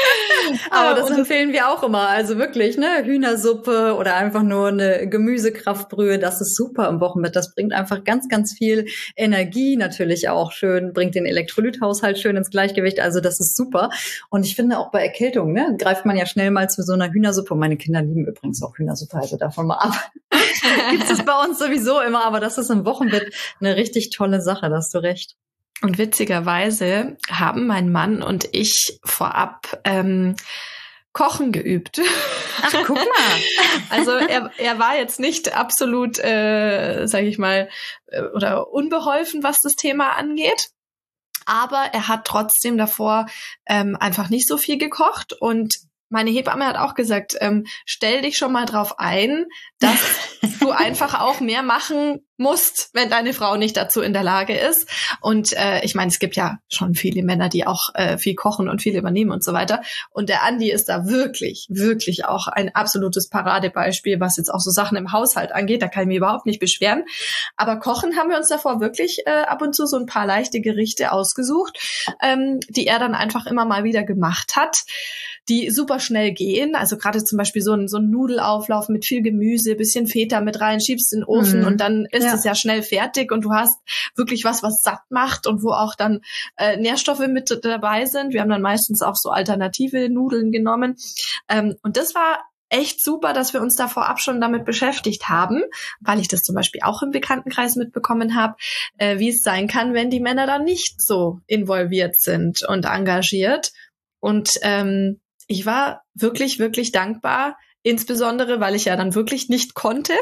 Aber das empfehlen wir auch immer. Also wirklich, ne, Hühnersuppe oder einfach nur eine Gemüsekraftbrühe, das ist super im Wochenbett. Das bringt einfach ganz, ganz viel Energie, natürlich auch schön, bringt den Elektrolythaushalt schön ins Gleichgewicht. Also das ist super. Und ich finde auch bei Erkältung, ne, greift man ja schnell mal zu so einer Hühnersuppe. Meine Kinder lieben übrigens auch Hühnersuppe, also davon mal ab. Gibt es bei uns sowieso immer, aber das ist im Wochenbett eine richtig tolle Sache, da hast du recht. Und witzigerweise haben mein Mann und ich vorab ähm, Kochen geübt. Ach, guck mal. Also er, er war jetzt nicht absolut, äh, sage ich mal, äh, oder unbeholfen, was das Thema angeht. Aber er hat trotzdem davor ähm, einfach nicht so viel gekocht. Und meine Hebamme hat auch gesagt, ähm, stell dich schon mal drauf ein, dass du einfach auch mehr machen musst, wenn deine Frau nicht dazu in der Lage ist. Und äh, ich meine, es gibt ja schon viele Männer, die auch äh, viel kochen und viel übernehmen und so weiter. Und der Andi ist da wirklich, wirklich auch ein absolutes Paradebeispiel, was jetzt auch so Sachen im Haushalt angeht. Da kann ich mich überhaupt nicht beschweren. Aber kochen haben wir uns davor wirklich äh, ab und zu so ein paar leichte Gerichte ausgesucht, ähm, die er dann einfach immer mal wieder gemacht hat, die super schnell gehen. Also gerade zum Beispiel so ein, so ein Nudelauflauf mit viel Gemüse, bisschen Feta mit rein, schiebst in den Ofen mhm. und dann ist ja. es ja schnell fertig und du hast wirklich was, was satt macht und wo auch dann äh, Nährstoffe mit dabei sind. Wir haben dann meistens auch so alternative Nudeln genommen. Ähm, und das war echt super, dass wir uns da vorab schon damit beschäftigt haben, weil ich das zum Beispiel auch im Bekanntenkreis mitbekommen habe, äh, wie es sein kann, wenn die Männer dann nicht so involviert sind und engagiert. Und ähm, ich war wirklich, wirklich dankbar, insbesondere, weil ich ja dann wirklich nicht konnte.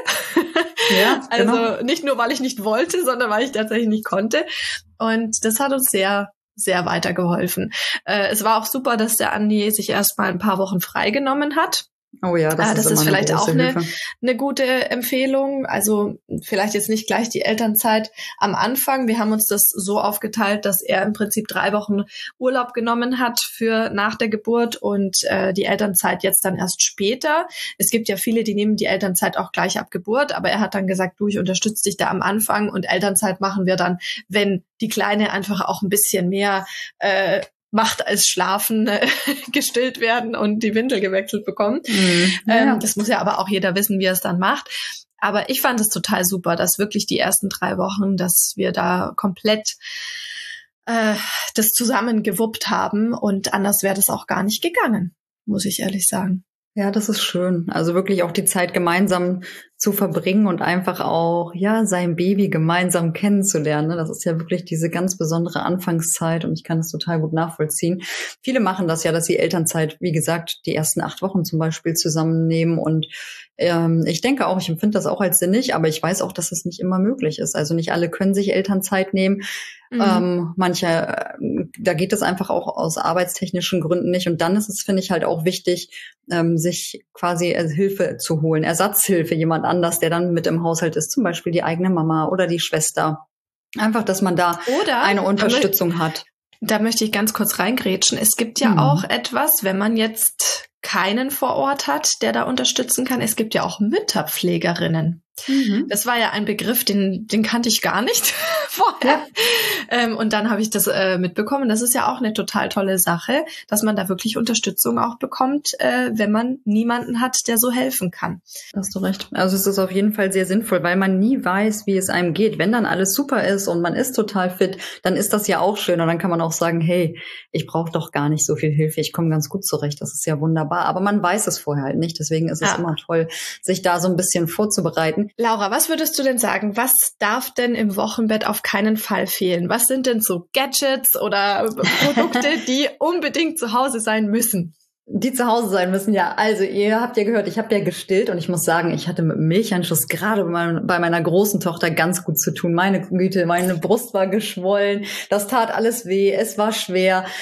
Ja, also genau. Nicht nur, weil ich nicht wollte, sondern weil ich tatsächlich nicht konnte. Und das hat uns sehr, sehr weitergeholfen. Äh, es war auch super, dass der Andi sich erst mal ein paar Wochen freigenommen hat. Oh ja, das, äh, das ist, ist vielleicht eine auch eine, Hilfe. eine gute Empfehlung. Also vielleicht jetzt nicht gleich die Elternzeit am Anfang. Wir haben uns das so aufgeteilt, dass er im Prinzip drei Wochen Urlaub genommen hat für nach der Geburt und äh, die Elternzeit jetzt dann erst später. Es gibt ja viele, die nehmen die Elternzeit auch gleich ab Geburt, aber er hat dann gesagt, du, ich unterstütze dich da am Anfang und Elternzeit machen wir dann, wenn die Kleine einfach auch ein bisschen mehr äh, macht als Schlafen, äh, gestillt werden und die Windel gewechselt bekommen. Mhm, ja. ähm, das muss ja aber auch jeder wissen, wie er es dann macht. Aber ich fand es total super, dass wirklich die ersten drei Wochen, dass wir da komplett äh, das zusammen gewuppt haben und anders wäre das auch gar nicht gegangen, muss ich ehrlich sagen. Ja, das ist schön. Also wirklich auch die Zeit gemeinsam zu verbringen und einfach auch, ja, sein Baby gemeinsam kennenzulernen. Das ist ja wirklich diese ganz besondere Anfangszeit und ich kann das total gut nachvollziehen. Viele machen das ja, dass sie Elternzeit, wie gesagt, die ersten acht Wochen zum Beispiel zusammennehmen und ähm, ich denke auch, ich empfinde das auch als sinnig, aber ich weiß auch, dass es nicht immer möglich ist. Also nicht alle können sich Elternzeit nehmen. Mhm. Ähm, manche, da geht es einfach auch aus arbeitstechnischen Gründen nicht. Und dann ist es, finde ich, halt auch wichtig, ähm, sich quasi Hilfe zu holen, Ersatzhilfe, jemand anders, der dann mit im Haushalt ist, zum Beispiel die eigene Mama oder die Schwester. Einfach, dass man da oder eine Unterstützung hat. Da möchte ich ganz kurz reingrätschen. Es gibt ja mhm. auch etwas, wenn man jetzt keinen vor Ort hat, der da unterstützen kann. Es gibt ja auch Mütterpflegerinnen. Mhm. Das war ja ein Begriff, den, den kannte ich gar nicht vorher. Ja. Ähm, und dann habe ich das äh, mitbekommen. Das ist ja auch eine total tolle Sache, dass man da wirklich Unterstützung auch bekommt, äh, wenn man niemanden hat, der so helfen kann. Da hast du recht. Also es ist auf jeden Fall sehr sinnvoll, weil man nie weiß, wie es einem geht. Wenn dann alles super ist und man ist total fit, dann ist das ja auch schön. Und dann kann man auch sagen, hey, ich brauche doch gar nicht so viel Hilfe. Ich komme ganz gut zurecht. Das ist ja wunderbar. Aber man weiß es vorher halt nicht. Deswegen ist es ja immer toll, sich da so ein bisschen vorzubereiten. Laura, was würdest du denn sagen? Was darf denn im Wochenbett auf keinen Fall fehlen? Was sind denn so Gadgets oder Produkte, die unbedingt zu Hause sein müssen? Die zu Hause sein müssen, ja. Also ihr habt ja gehört, ich habe ja gestillt und ich muss sagen, ich hatte mit dem Milchanschuss gerade bei meiner großen Tochter ganz gut zu tun. Meine Güte, meine Brust war geschwollen, das tat alles weh, es war schwer.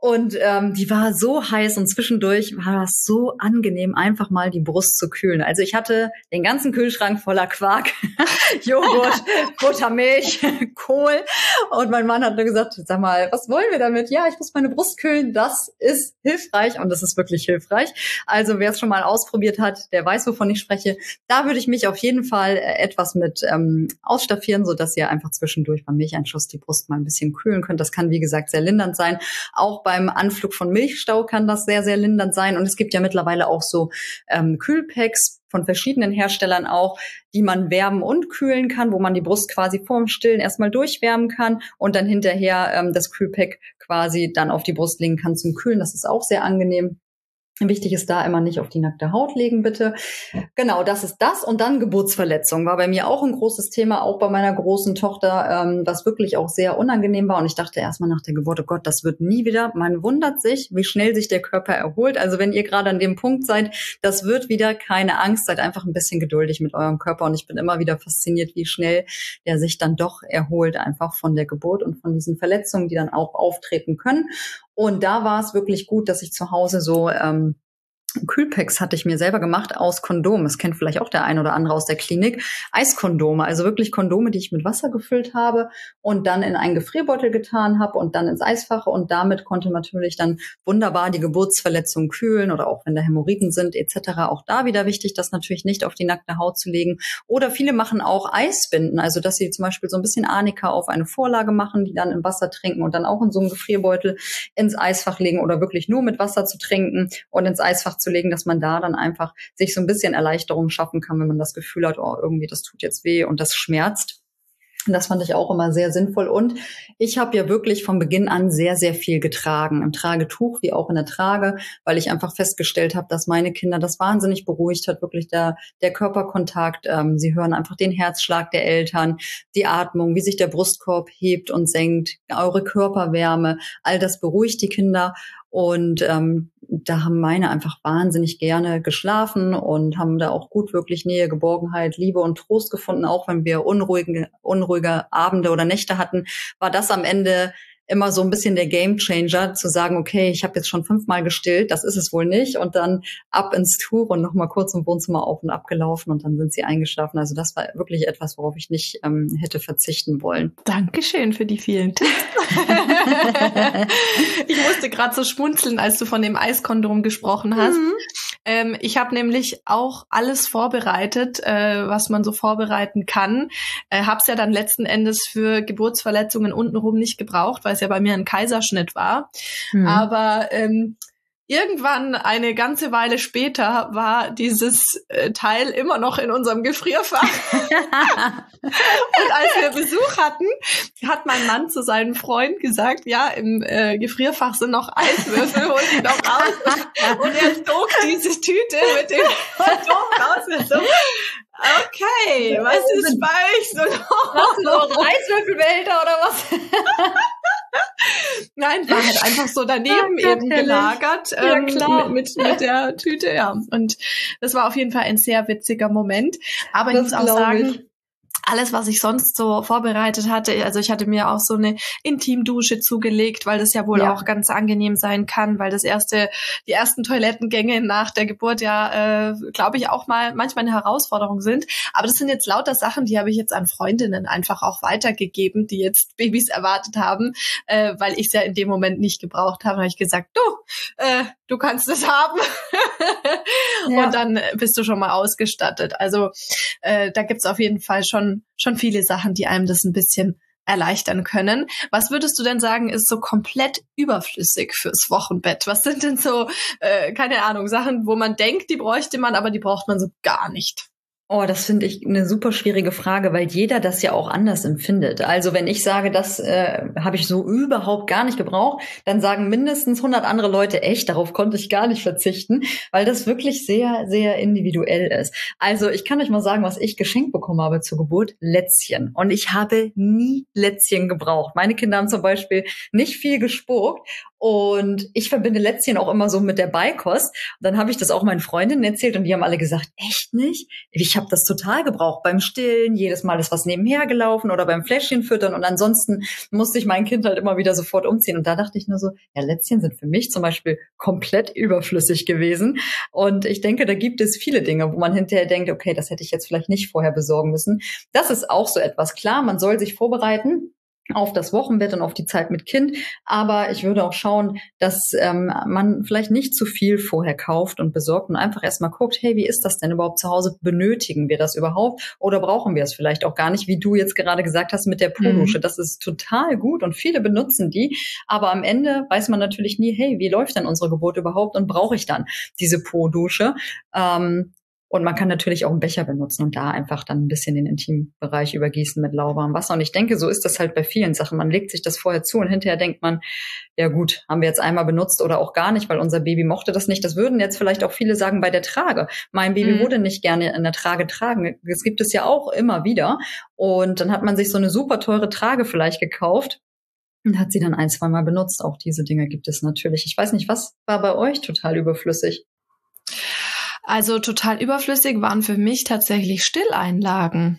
Und ähm, die war so heiß und zwischendurch war das so angenehm, einfach mal die Brust zu kühlen. Also ich hatte den ganzen Kühlschrank voller Quark, Joghurt, Buttermilch, Kohl. Und mein Mann hat nur gesagt, sag mal, was wollen wir damit? Ja, ich muss meine Brust kühlen. Das ist hilfreich und das ist wirklich hilfreich. Also wer es schon mal ausprobiert hat, der weiß, wovon ich spreche. Da würde ich mich auf jeden Fall etwas mit ähm, ausstaffieren, sodass ihr einfach zwischendurch beim Milcheinschuss die Brust mal ein bisschen kühlen könnt. Das kann, wie gesagt, sehr lindernd sein. Auch bei Beim Anflug von Milchstau kann das sehr, sehr lindernd sein. Und es gibt ja mittlerweile auch so ähm, Kühlpacks von verschiedenen Herstellern auch, die man wärmen und kühlen kann, wo man die Brust quasi vorm Stillen erstmal durchwärmen kann und dann hinterher ähm, das Kühlpack quasi dann auf die Brust legen kann zum Kühlen. Das ist auch sehr angenehm. Wichtig ist da immer nicht auf die nackte Haut legen, bitte. Genau, das ist das. Und dann Geburtsverletzung war bei mir auch ein großes Thema, auch bei meiner großen Tochter, ähm, was wirklich auch sehr unangenehm war. Und ich dachte erstmal nach der Geburt, oh Gott, das wird nie wieder. Man wundert sich, wie schnell sich der Körper erholt. Also wenn ihr gerade an dem Punkt seid, das wird wieder, keine Angst, seid einfach ein bisschen geduldig mit eurem Körper. Und ich bin immer wieder fasziniert, wie schnell der sich dann doch erholt, einfach von der Geburt und von diesen Verletzungen, die dann auch auftreten können. Und da war es wirklich gut, dass ich zu Hause so ähm, Kühlpacks hatte ich mir selber gemacht aus Kondomen. Das kennt vielleicht auch der ein oder andere aus der Klinik. Eiskondome, also wirklich Kondome, die ich mit Wasser gefüllt habe und dann in einen Gefrierbeutel getan habe und dann ins Eisfach. Und damit konnte man natürlich dann wunderbar die Geburtsverletzung kühlen oder auch wenn da Hämorrhoiden sind et cetera. Auch da wieder wichtig, das natürlich nicht auf die nackte Haut zu legen. Oder viele machen auch Eisbinden, also dass sie zum Beispiel so ein bisschen Arnika auf eine Vorlage machen, die dann im Wasser trinken und dann auch in so einem Gefrierbeutel ins Eisfach legen oder wirklich nur mit Wasser zu trinken und ins Eisfach zu legen, dass man da dann einfach sich so ein bisschen Erleichterung schaffen kann, wenn man das Gefühl hat, oh, irgendwie das tut jetzt weh und das schmerzt. Das fand ich auch immer sehr sinnvoll. Und ich habe ja wirklich von Beginn an sehr, sehr viel getragen. Im Tragetuch wie auch in der Trage, weil ich einfach festgestellt habe, dass meine Kinder das wahnsinnig beruhigt hat. Wirklich der, der Körperkontakt. Ähm, sie hören einfach den Herzschlag der Eltern, die Atmung, wie sich der Brustkorb hebt und senkt, eure Körperwärme. All das beruhigt die Kinder. Und ähm, da haben meine einfach wahnsinnig gerne geschlafen und haben da auch gut wirklich Nähe, Geborgenheit, Liebe und Trost gefunden. Auch wenn wir unruhige, unruhige Abende oder Nächte hatten, war das am Ende immer so ein bisschen der Gamechanger, zu sagen, okay, ich habe jetzt schon fünfmal gestillt, das ist es wohl nicht. Und dann ab ins Tuch und nochmal kurz im Wohnzimmer auf und ab gelaufen und dann sind sie eingeschlafen. Also das war wirklich etwas, worauf ich nicht ähm, hätte verzichten wollen. Dankeschön für die vielen Tipps. Ich musste gerade so schmunzeln, als du von dem Eiskondom gesprochen hast. Mhm. Ähm, ich habe nämlich auch alles vorbereitet, äh, was man so vorbereiten kann. Äh, hab's ja dann letzten Endes für Geburtsverletzungen untenrum nicht gebraucht, weil es ja bei mir ein Kaiserschnitt war. Mhm. Aber ähm, irgendwann, eine ganze Weile später, war dieses äh, Teil immer noch in unserem Gefrierfach. Und als wir Besuch hatten, hat mein Mann zu seinem Freund gesagt, ja, im äh, Gefrierfach sind noch Eiswürfel, hol die doch raus. Und er zog diese Tüte mit dem Kondom raus und so, okay, was ist bei euch so los? Hast du noch Eiswürfelbehälter oder was? Nein, war halt einfach so daneben ja, eben gelagert ähm, ja, mit, mit, mit der Tüte, ja. Und das war auf jeden Fall ein sehr witziger Moment. Aber das ich muss auch sagen, ich. alles, was ich sonst so vorbereitet hatte, also ich hatte mir auch so eine Intimdusche zugelegt, weil das ja wohl ja. auch ganz angenehm sein kann, weil das erste, die ersten Toilettengänge nach der Geburt ja, äh, glaube ich, auch mal manchmal eine Herausforderung sind. Aber das sind jetzt lauter Sachen, die habe ich jetzt an Freundinnen einfach auch weitergegeben, die jetzt Babys erwartet haben, äh, weil ich es ja in dem Moment nicht gebraucht habe. Da habe ich gesagt, du, äh, du kannst es haben. Ja. Und dann bist du schon mal ausgestattet. Also äh, da gibt's auf jeden Fall schon schon viele Sachen, die einem das ein bisschen erleichtern können. Was würdest du denn sagen, ist so komplett überflüssig fürs Wochenbett? Was sind denn so, äh, keine Ahnung, Sachen, wo man denkt, die bräuchte man, aber die braucht man so gar nicht? Oh, das finde ich eine super schwierige Frage, weil jeder das ja auch anders empfindet. Also wenn ich sage, das äh, habe ich so überhaupt gar nicht gebraucht, dann sagen mindestens hundert andere Leute, echt, darauf konnte ich gar nicht verzichten, weil das wirklich sehr, sehr individuell ist. Also ich kann euch mal sagen, was ich geschenkt bekommen habe zur Geburt, Lätzchen. Und ich habe nie Lätzchen gebraucht. Meine Kinder haben zum Beispiel nicht viel gespuckt. Und ich verbinde Lätzchen auch immer so mit der Beikost. Und dann habe ich das auch meinen Freundinnen erzählt und die haben alle gesagt, echt nicht? Ich habe das total gebraucht beim Stillen. Jedes Mal ist was nebenher gelaufen oder beim Fläschchen füttern. Und ansonsten musste ich mein Kind halt immer wieder sofort umziehen. Und da dachte ich nur so, ja, Lätzchen sind für mich zum Beispiel komplett überflüssig gewesen. Und ich denke, da gibt es viele Dinge, wo man hinterher denkt, okay, das hätte ich jetzt vielleicht nicht vorher besorgen müssen. Das ist auch so etwas. Klar, man soll sich vorbereiten auf das Wochenbett und auf die Zeit mit Kind. Aber ich würde auch schauen, dass ähm, man vielleicht nicht zu viel vorher kauft und besorgt und einfach erstmal guckt, hey, wie ist das denn überhaupt zu Hause? Benötigen wir das überhaupt oder brauchen wir es vielleicht auch gar nicht, wie du jetzt gerade gesagt hast mit der Po-Dusche. Mhm. Das ist total gut und viele benutzen die. Aber am Ende weiß man natürlich nie, hey, wie läuft denn unsere Geburt überhaupt und brauche ich dann diese Po-Dusche? Ähm, Und man kann natürlich auch einen Becher benutzen und da einfach dann ein bisschen den Intimbereich übergießen mit lauwarmem Wasser. Und ich denke, so ist das halt bei vielen Sachen. Man legt sich das vorher zu und hinterher denkt man, ja gut, haben wir jetzt einmal benutzt oder auch gar nicht, weil unser Baby mochte das nicht. Das würden jetzt vielleicht auch viele sagen bei der Trage. Mein Baby mhm. wurde nicht gerne in der Trage tragen. Das gibt es ja auch immer wieder. Und dann hat man sich so eine super teure Trage vielleicht gekauft und hat sie dann ein, zwei Mal benutzt. Auch diese Dinge gibt es natürlich. Ich weiß nicht, was war bei euch total überflüssig? Also total überflüssig waren für mich tatsächlich Stilleinlagen.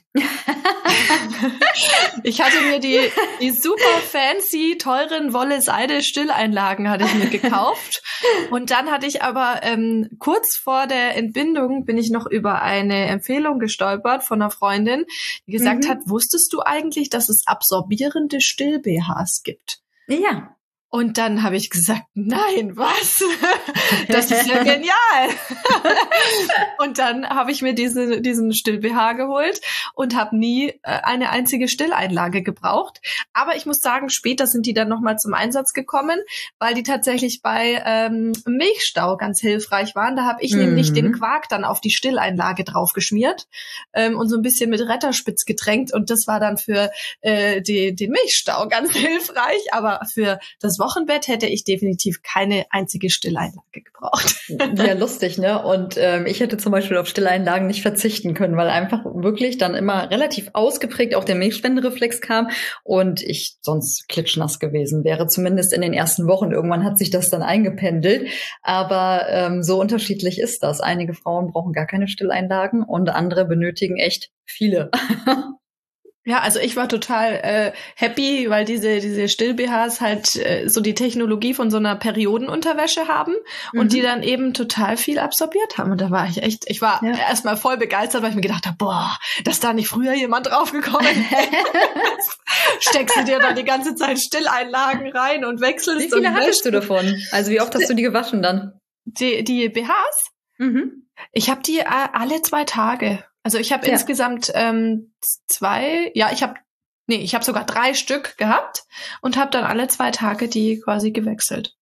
Ich hatte mir die, die super fancy, teuren Wolle-Seide-Stilleinlagen hatte ich mir gekauft. Und dann hatte ich aber ähm, kurz vor der Entbindung bin ich noch über eine Empfehlung gestolpert von einer Freundin, die gesagt mhm. hat, wusstest du eigentlich, dass es absorbierende Still-B Hs gibt? Ja. Und dann habe ich gesagt, nein, was? Das ist ja genial. Und dann habe ich mir diese, diesen Still-B H geholt und habe nie äh, eine einzige Stilleinlage gebraucht. Aber ich muss sagen, später sind die dann nochmal zum Einsatz gekommen, weil die tatsächlich bei ähm, Milchstau ganz hilfreich waren. Da habe ich mhm. nämlich den Quark dann auf die Stilleinlage draufgeschmiert ähm, und so ein bisschen mit Retterspitz getränkt. Und das war dann für äh, die, den Milchstau ganz hilfreich. Aber für das Wochenbett hätte ich definitiv keine einzige Stilleinlage gebraucht. Ja, lustig, ne? Und ähm, ich hätte zum Beispiel auf Stilleinlagen nicht verzichten können, weil einfach wirklich dann immer relativ ausgeprägt auch der Milchspendereflex kam und ich sonst klitschnass gewesen wäre, zumindest in den ersten Wochen. Irgendwann hat sich das dann eingependelt, aber ähm, so unterschiedlich ist das. Einige Frauen brauchen gar keine Stilleinlagen und andere benötigen echt viele. Ja, also ich war total äh, happy, weil diese diese Still-B Hs halt äh, so die Technologie von so einer Periodenunterwäsche haben und mhm. die dann eben total viel absorbiert haben. Und da war ich echt, ich war ja. erstmal voll begeistert, weil ich mir gedacht habe, boah, dass da nicht früher jemand draufgekommen ist. Steckst du dir da die ganze Zeit Stilleinlagen rein und wechselst. Wie viele und hattest du davon? Also wie oft hast du die gewaschen dann? Die, die B Hs? Mhm. Ich habe die äh, alle zwei Tage. Also ich habe ja. insgesamt ähm, zwei, ja, ich habe, nee, ich habe sogar drei Stück gehabt und habe dann alle zwei Tage die quasi gewechselt.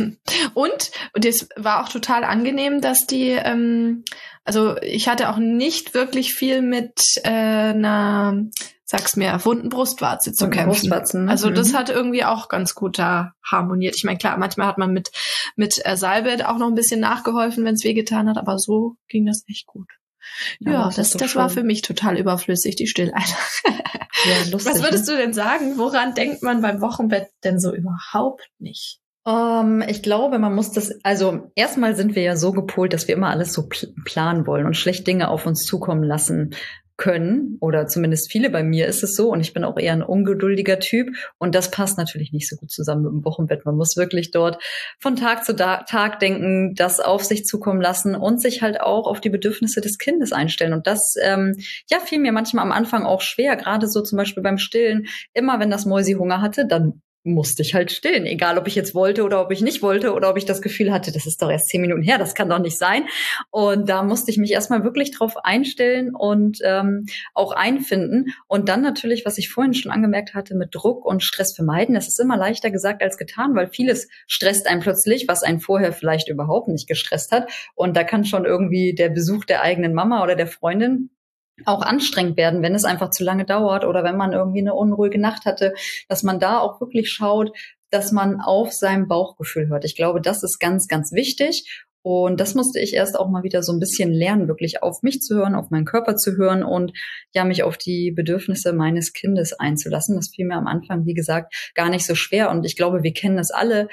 und, und das war auch total angenehm, dass die, ähm, also ich hatte auch nicht wirklich viel mit äh, einer, sag's mir, wunden Brustwarze zu kämpfen. Brustwarzen. Also das hat irgendwie auch ganz gut da harmoniert. Ich meine, klar, manchmal hat man mit mit äh, Salbe auch noch ein bisschen nachgeholfen, wenn es wehgetan hat, aber so ging das echt gut. Ja, ja, das, das, das war für mich total überflüssig, die Stilleinlage. Ja, lustig, was würdest ne? du denn sagen? Woran denkt man beim Wochenbett denn so überhaupt nicht? Um, ich glaube, man muss das, also erstmal sind wir ja so gepolt, dass wir immer alles so pl- planen wollen und schlecht Dinge auf uns zukommen lassen können, oder zumindest viele, bei mir ist es so, und ich bin auch eher ein ungeduldiger Typ und das passt natürlich nicht so gut zusammen mit dem Wochenbett. Man muss wirklich dort von Tag zu da- Tag denken, das auf sich zukommen lassen und sich halt auch auf die Bedürfnisse des Kindes einstellen. Und das ähm, ja fiel mir manchmal am Anfang auch schwer, gerade so zum Beispiel beim Stillen. Immer wenn das Mäusi Hunger hatte, dann musste ich halt stillen, egal ob ich jetzt wollte oder ob ich nicht wollte oder ob ich das Gefühl hatte, das ist doch erst zehn Minuten her, das kann doch nicht sein. Und da musste ich mich erstmal wirklich drauf einstellen und ähm, auch einfinden. Und dann natürlich, was ich vorhin schon angemerkt hatte, mit Druck und Stress vermeiden, das ist immer leichter gesagt als getan, weil vieles stresst einen plötzlich, was einen vorher vielleicht überhaupt nicht gestresst hat. Und da kann schon irgendwie der Besuch der eigenen Mama oder der Freundin auch anstrengend werden, wenn es einfach zu lange dauert oder wenn man irgendwie eine unruhige Nacht hatte, dass man da auch wirklich schaut, dass man auf sein Bauchgefühl hört. Ich glaube, das ist ganz, ganz wichtig. Und das musste ich erst auch mal wieder so ein bisschen lernen, wirklich auf mich zu hören, auf meinen Körper zu hören und ja, mich auf die Bedürfnisse meines Kindes einzulassen. Das fiel mir am Anfang, wie gesagt, gar nicht so schwer. Und ich glaube, wir kennen das alle.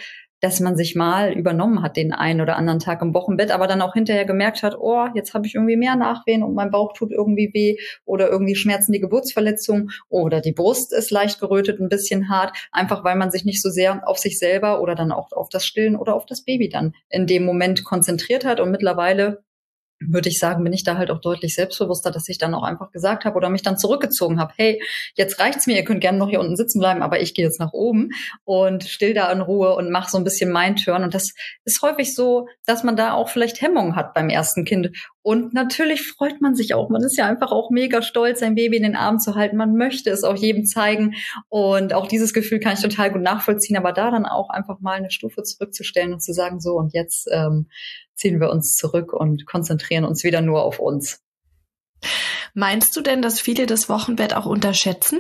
dass man sich mal übernommen hat den einen oder anderen Tag im Wochenbett, aber dann auch hinterher gemerkt hat, oh, jetzt habe ich irgendwie mehr Nachwehen und mein Bauch tut irgendwie weh oder irgendwie schmerzen die Geburtsverletzungen oder die Brust ist leicht gerötet, ein bisschen hart, einfach weil man sich nicht so sehr auf sich selber oder dann auch auf das Stillen oder auf das Baby dann in dem Moment konzentriert hat. Und mittlerweile würde ich sagen, bin ich da halt auch deutlich selbstbewusster, dass ich dann auch einfach gesagt habe oder mich dann zurückgezogen habe, hey, jetzt reicht's mir, ihr könnt gerne noch hier unten sitzen bleiben, aber ich gehe jetzt nach oben und still da in Ruhe und mache so ein bisschen mein Turn. Und das ist häufig so, dass man da auch vielleicht Hemmungen hat beim ersten Kind. Und natürlich freut man sich auch. Man ist ja einfach auch mega stolz, sein Baby in den Arm zu halten. Man möchte es auch jedem zeigen. Und auch dieses Gefühl kann ich total gut nachvollziehen. Aber da dann auch einfach mal eine Stufe zurückzustellen und zu sagen, so und jetzt ähm, ziehen wir uns zurück und konzentrieren uns wieder nur auf uns. Meinst du denn, dass viele das Wochenbett auch unterschätzen?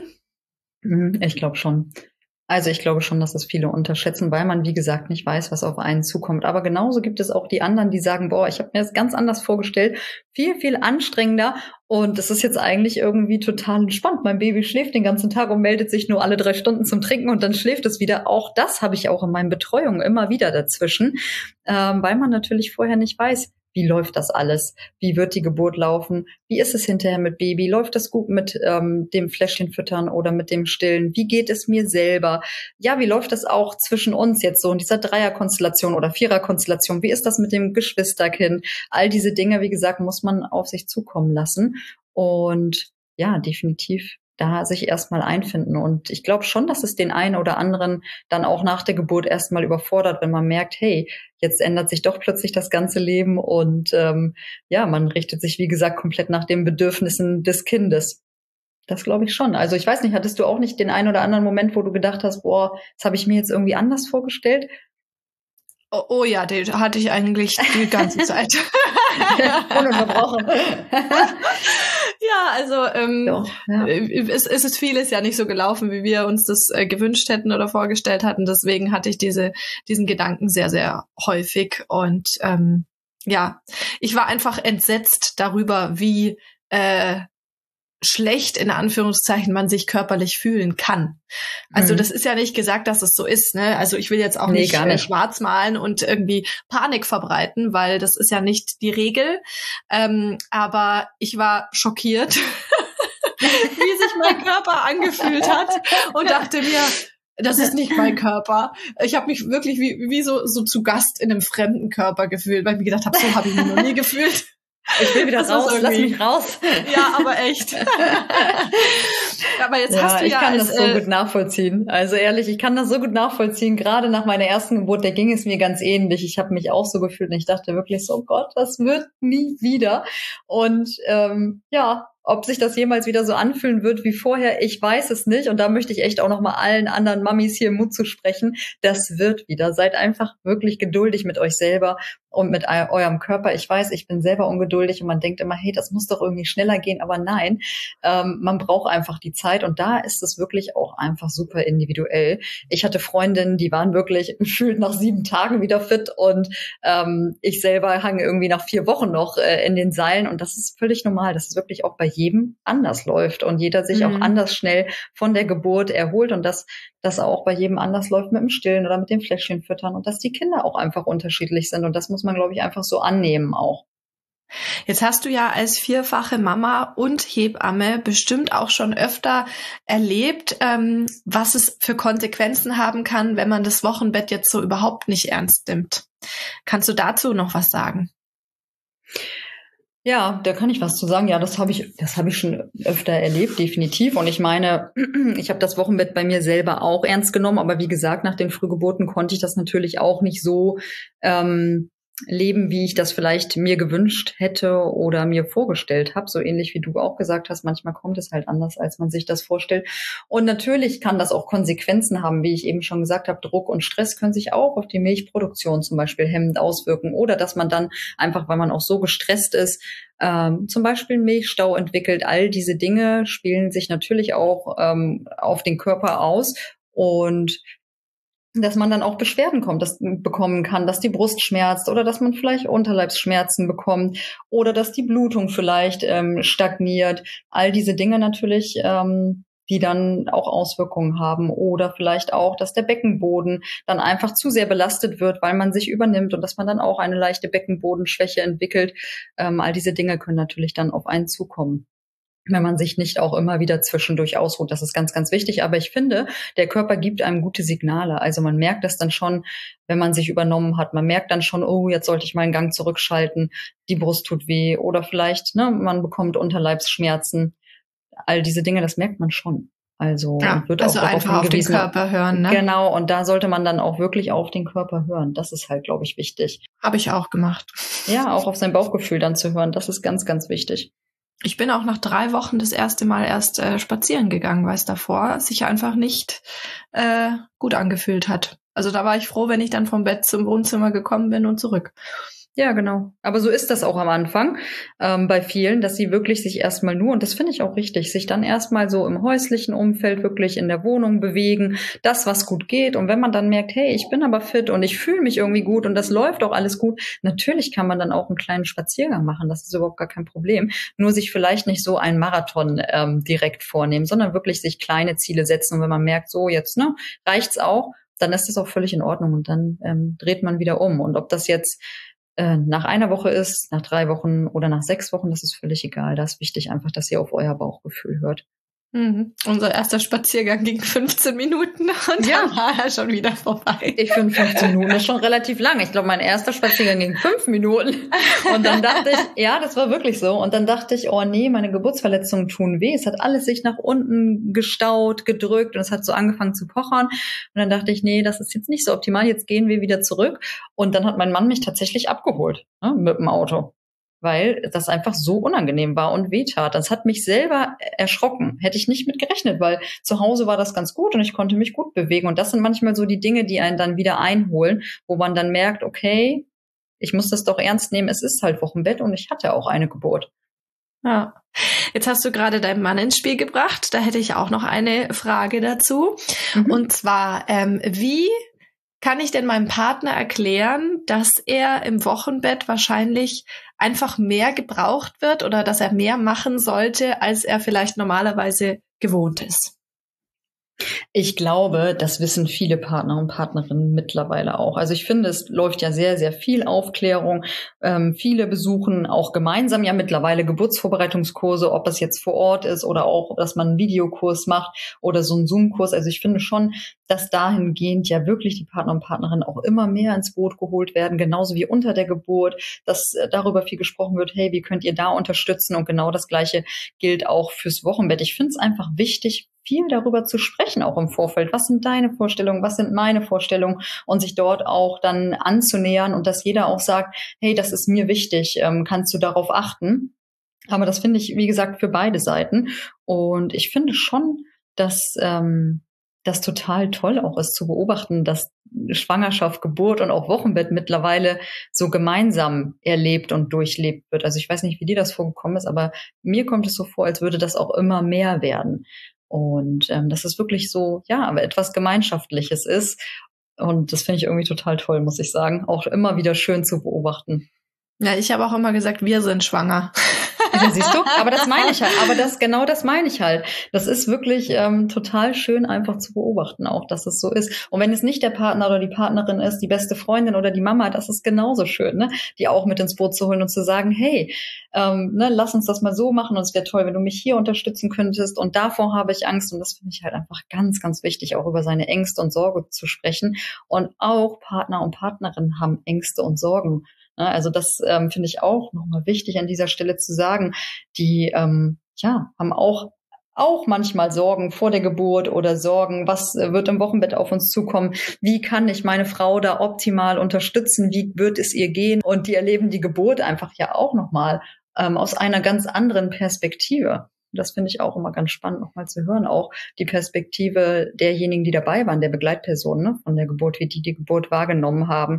Ich glaube schon. Also ich glaube schon, dass es viele unterschätzen, weil man, wie gesagt, nicht weiß, was auf einen zukommt. Aber genauso gibt es auch die anderen, die sagen, boah, ich habe mir das ganz anders vorgestellt, viel, viel anstrengender. Und es ist jetzt eigentlich irgendwie total entspannt. Mein Baby schläft den ganzen Tag und meldet sich nur alle drei Stunden zum Trinken und dann schläft es wieder. Auch das habe ich auch in meinen Betreuungen immer wieder dazwischen, ähm, weil man natürlich vorher nicht weiß, wie läuft das alles? Wie wird die Geburt laufen? Wie ist es hinterher mit Baby? Läuft das gut mit ähm, dem Fläschchen füttern oder mit dem Stillen? Wie geht es mir selber? Ja, wie läuft das auch zwischen uns jetzt so in dieser Dreierkonstellation oder Viererkonstellation? Wie ist das mit dem Geschwisterkind? All diese Dinge, wie gesagt, muss man auf sich zukommen lassen. Und ja, definitiv da sich erstmal einfinden. Und ich glaube schon, dass es den einen oder anderen dann auch nach der Geburt erstmal überfordert, wenn man merkt, hey, jetzt ändert sich doch plötzlich das ganze Leben und ähm, ja, man richtet sich, wie gesagt, komplett nach den Bedürfnissen des Kindes. Das glaube ich schon. Also ich weiß nicht, hattest du auch nicht den einen oder anderen Moment, wo du gedacht hast, boah, das habe ich mir jetzt irgendwie anders vorgestellt? Oh, oh ja, den hatte ich eigentlich die ganze Zeit. Ununterbrochen. Ja, also ähm, Doch, ja. es, es ist vieles ja nicht so gelaufen, wie wir uns das äh, gewünscht hätten oder vorgestellt hatten. Deswegen hatte ich diese diesen Gedanken sehr, sehr häufig. Und ähm, ja, ich war einfach entsetzt darüber, wie äh, schlecht, in Anführungszeichen, man sich körperlich fühlen kann. Also mhm. das ist ja nicht gesagt, dass es so ist, ne? Also ich will jetzt auch nee, nicht, nicht. Äh, schwarz malen und irgendwie Panik verbreiten, weil das ist ja nicht die Regel. Ähm, aber ich war schockiert, wie sich mein Körper angefühlt hat und dachte mir, das ist nicht mein Körper. Ich habe mich wirklich wie, wie so, so zu Gast in einem fremden Körper gefühlt, weil ich mir gedacht habe, so habe ich mich noch nie gefühlt. Ich will wieder das raus, lass mich raus. Ja, aber echt. Aber jetzt ja, hast du ja... Ich kann als, das so äh, gut nachvollziehen. Also ehrlich, ich kann das so gut nachvollziehen. Gerade nach meiner ersten Geburt, da ging es mir ganz ähnlich. Ich habe mich auch so gefühlt und ich dachte wirklich so, oh Gott, das wird nie wieder. Und ähm, ja, ob sich das jemals wieder so anfühlen wird wie vorher, ich weiß es nicht. Und da möchte ich echt auch noch mal allen anderen Mamis hier Mut zu sprechen. Das wird wieder. Seid einfach wirklich geduldig mit euch selber und mit eu- eurem Körper. Ich weiß, ich bin selber ungeduldig und man denkt immer, hey, das muss doch irgendwie schneller gehen. Aber nein, ähm, man braucht einfach die Zeit. Und da ist es wirklich auch einfach super individuell. Ich hatte Freundinnen, die waren wirklich gefühlt nach sieben Tagen wieder fit. Und ähm, ich selber hang irgendwie nach vier Wochen noch äh, in den Seilen. Und das ist völlig normal. Das ist wirklich auch bei jedem anders läuft und jeder sich mhm. auch anders schnell von der Geburt erholt und dass das auch bei jedem anders läuft mit dem Stillen oder mit dem Fläschchen füttern und dass die Kinder auch einfach unterschiedlich sind und das muss man, glaube ich, einfach so annehmen auch. Jetzt hast du ja als vierfache Mama und Hebamme bestimmt auch schon öfter erlebt, ähm, was es für Konsequenzen haben kann, wenn man das Wochenbett jetzt so überhaupt nicht ernst nimmt. Kannst du dazu noch was sagen? Ja, da kann ich was zu sagen. Ja, das habe ich, das habe ich schon öfter erlebt, definitiv. Und ich meine, ich habe das Wochenbett bei mir selber auch ernst genommen. Aber wie gesagt, nach den Frühgeburten konnte ich das natürlich auch nicht so ähm, leben, wie ich das vielleicht mir gewünscht hätte oder mir vorgestellt habe. So ähnlich wie du auch gesagt hast, manchmal kommt es halt anders, als man sich das vorstellt. Und natürlich kann das auch Konsequenzen haben, wie ich eben schon gesagt habe. Druck und Stress können sich auch auf die Milchproduktion zum Beispiel hemmend auswirken. Oder dass man dann einfach, weil man auch so gestresst ist, ähm, zum Beispiel einen Milchstau entwickelt. All diese Dinge spielen sich natürlich auch ähm, auf den Körper aus. Und dass man dann auch Beschwerden kommt, das bekommen kann, dass die Brust schmerzt oder dass man vielleicht Unterleibsschmerzen bekommt oder dass die Blutung vielleicht ähm, stagniert. All diese Dinge natürlich ähm, die dann auch Auswirkungen haben. Oder vielleicht auch, dass der Beckenboden dann einfach zu sehr belastet wird, weil man sich übernimmt und dass man dann auch eine leichte Beckenbodenschwäche entwickelt. Ähm, all diese Dinge können natürlich dann auf einen zukommen, wenn man sich nicht auch immer wieder zwischendurch ausruht. Das ist ganz, ganz wichtig. Aber ich finde, der Körper gibt einem gute Signale. Also man merkt das dann schon, wenn man sich übernommen hat. Man merkt dann schon, oh, jetzt sollte ich meinen Gang zurückschalten. Die Brust tut weh. Oder vielleicht, ne, man bekommt Unterleibsschmerzen. All diese Dinge, das merkt man schon. Also, ja, und wird also auch darauf einfach hingewiesen. auf den Körper hören, ne? Genau. Und da sollte man dann auch wirklich auf den Körper hören. Das ist halt, glaube ich, wichtig. Habe ich auch gemacht. Ja, auch auf sein Bauchgefühl dann zu hören. Das ist ganz, ganz wichtig. Ich bin auch nach drei Wochen das erste Mal erst äh, spazieren gegangen, weil es davor sich einfach nicht äh, gut angefühlt hat. Also da war ich froh, wenn ich dann vom Bett zum Wohnzimmer gekommen bin und zurück. Ja, genau. Aber so ist das auch am Anfang ähm, bei vielen, dass sie wirklich sich erstmal nur, und das finde ich auch richtig, sich dann erstmal so im häuslichen Umfeld wirklich in der Wohnung bewegen, das, was gut geht. Und wenn man dann merkt, hey, ich bin aber fit und ich fühle mich irgendwie gut und das läuft auch alles gut, natürlich kann man dann auch einen kleinen Spaziergang machen. Das ist überhaupt gar kein Problem. Nur sich vielleicht nicht so einen Marathon ähm, direkt vornehmen, sondern wirklich sich kleine Ziele setzen. Und wenn man merkt, so jetzt ne, reicht's auch, dann ist das auch völlig in Ordnung und dann ähm, dreht man wieder um. Und ob das jetzt nach einer Woche ist, nach drei Wochen oder nach sechs Wochen, das ist völlig egal. Da ist wichtig einfach, dass ihr auf euer Bauchgefühl hört. Mhm. Unser erster Spaziergang ging fünfzehn Minuten und ja. dann war er schon wieder vorbei. Ich finde fünfzehn Minuten ist schon relativ lang. Ich glaube, mein erster Spaziergang ging fünf Minuten. Und dann dachte ich, ja, das war wirklich so. Und dann dachte ich, oh nee, meine Geburtsverletzungen tun weh. Es hat alles sich nach unten gestaut, gedrückt und es hat so angefangen zu pochern. Und dann dachte ich, nee, das ist jetzt nicht so optimal. Jetzt gehen wir wieder zurück. Und dann hat mein Mann mich tatsächlich abgeholt, ne, mit dem Auto, weil das einfach so unangenehm war und wehtat. Das hat mich selber erschrocken. Hätte ich nicht mit gerechnet, weil zu Hause war das ganz gut und ich konnte mich gut bewegen. Und das sind manchmal so die Dinge, die einen dann wieder einholen, wo man dann merkt, okay, ich muss das doch ernst nehmen. Es ist halt Wochenbett und ich hatte auch eine Geburt. Ja. Jetzt hast du gerade deinen Mann ins Spiel gebracht. Da hätte ich auch noch eine Frage dazu. Mhm. Und zwar, ähm, wie kann ich denn meinem Partner erklären, dass er im Wochenbett wahrscheinlich einfach mehr gebraucht wird oder dass er mehr machen sollte, als er vielleicht normalerweise gewohnt ist? Ich glaube, das wissen viele Partner und Partnerinnen mittlerweile auch. Also ich finde, es läuft ja sehr, sehr viel Aufklärung. Ähm, viele besuchen auch gemeinsam ja mittlerweile Geburtsvorbereitungskurse, ob das jetzt vor Ort ist oder auch, dass man einen Videokurs macht oder so einen Zoom-Kurs. Also ich finde schon, dass dahingehend ja wirklich die Partner und Partnerinnen auch immer mehr ins Boot geholt werden, genauso wie unter der Geburt, dass äh, darüber viel gesprochen wird, hey, wie könnt ihr da unterstützen? Und genau das Gleiche gilt auch fürs Wochenbett. Ich finde es einfach wichtig, viel darüber zu sprechen, auch im Vorfeld. Was sind deine Vorstellungen? Was sind meine Vorstellungen? Und sich dort auch dann anzunähern und dass jeder auch sagt, hey, das ist mir wichtig, ähm, kannst du darauf achten? Aber das finde ich, wie gesagt, für beide Seiten. Und ich finde schon, dass ähm, das total toll auch ist zu beobachten, dass Schwangerschaft, Geburt und auch Wochenbett mittlerweile so gemeinsam erlebt und durchlebt wird. Also ich weiß nicht, wie dir das vorgekommen ist, aber mir kommt es so vor, als würde das auch immer mehr werden. Und ähm, dass es wirklich so, ja, aber etwas Gemeinschaftliches ist. Und das finde ich irgendwie total toll, muss ich sagen. Auch immer wieder schön zu beobachten. Ja, ich habe auch immer gesagt, wir sind schwanger. Ja, siehst du? Aber das meine ich halt. Aber das, genau das meine ich halt. Das ist wirklich ähm, total schön einfach zu beobachten auch, dass es so ist. Und wenn es nicht der Partner oder die Partnerin ist, die beste Freundin oder die Mama, das ist genauso schön, ne? Die auch mit ins Boot zu holen und zu sagen, hey, ähm, ne, lass uns das mal so machen und es wäre toll, wenn du mich hier unterstützen könntest und davor habe ich Angst. Und das finde ich halt einfach ganz, ganz wichtig, auch über seine Ängste und Sorge zu sprechen. Und auch Partner und Partnerinnen haben Ängste und Sorgen. Also das ähm, finde ich auch nochmal wichtig an dieser Stelle zu sagen. Die ähm, ja haben auch auch manchmal Sorgen vor der Geburt oder Sorgen, was äh, wird im Wochenbett auf uns zukommen? Wie kann ich meine Frau da optimal unterstützen? Wie wird es ihr gehen? Und die erleben die Geburt einfach ja auch nochmal ähm, aus einer ganz anderen Perspektive. Das finde ich auch immer ganz spannend, nochmal zu hören. Auch die Perspektive derjenigen, die dabei waren, der Begleitpersonen, ne, von der Geburt, wie die die Geburt wahrgenommen haben.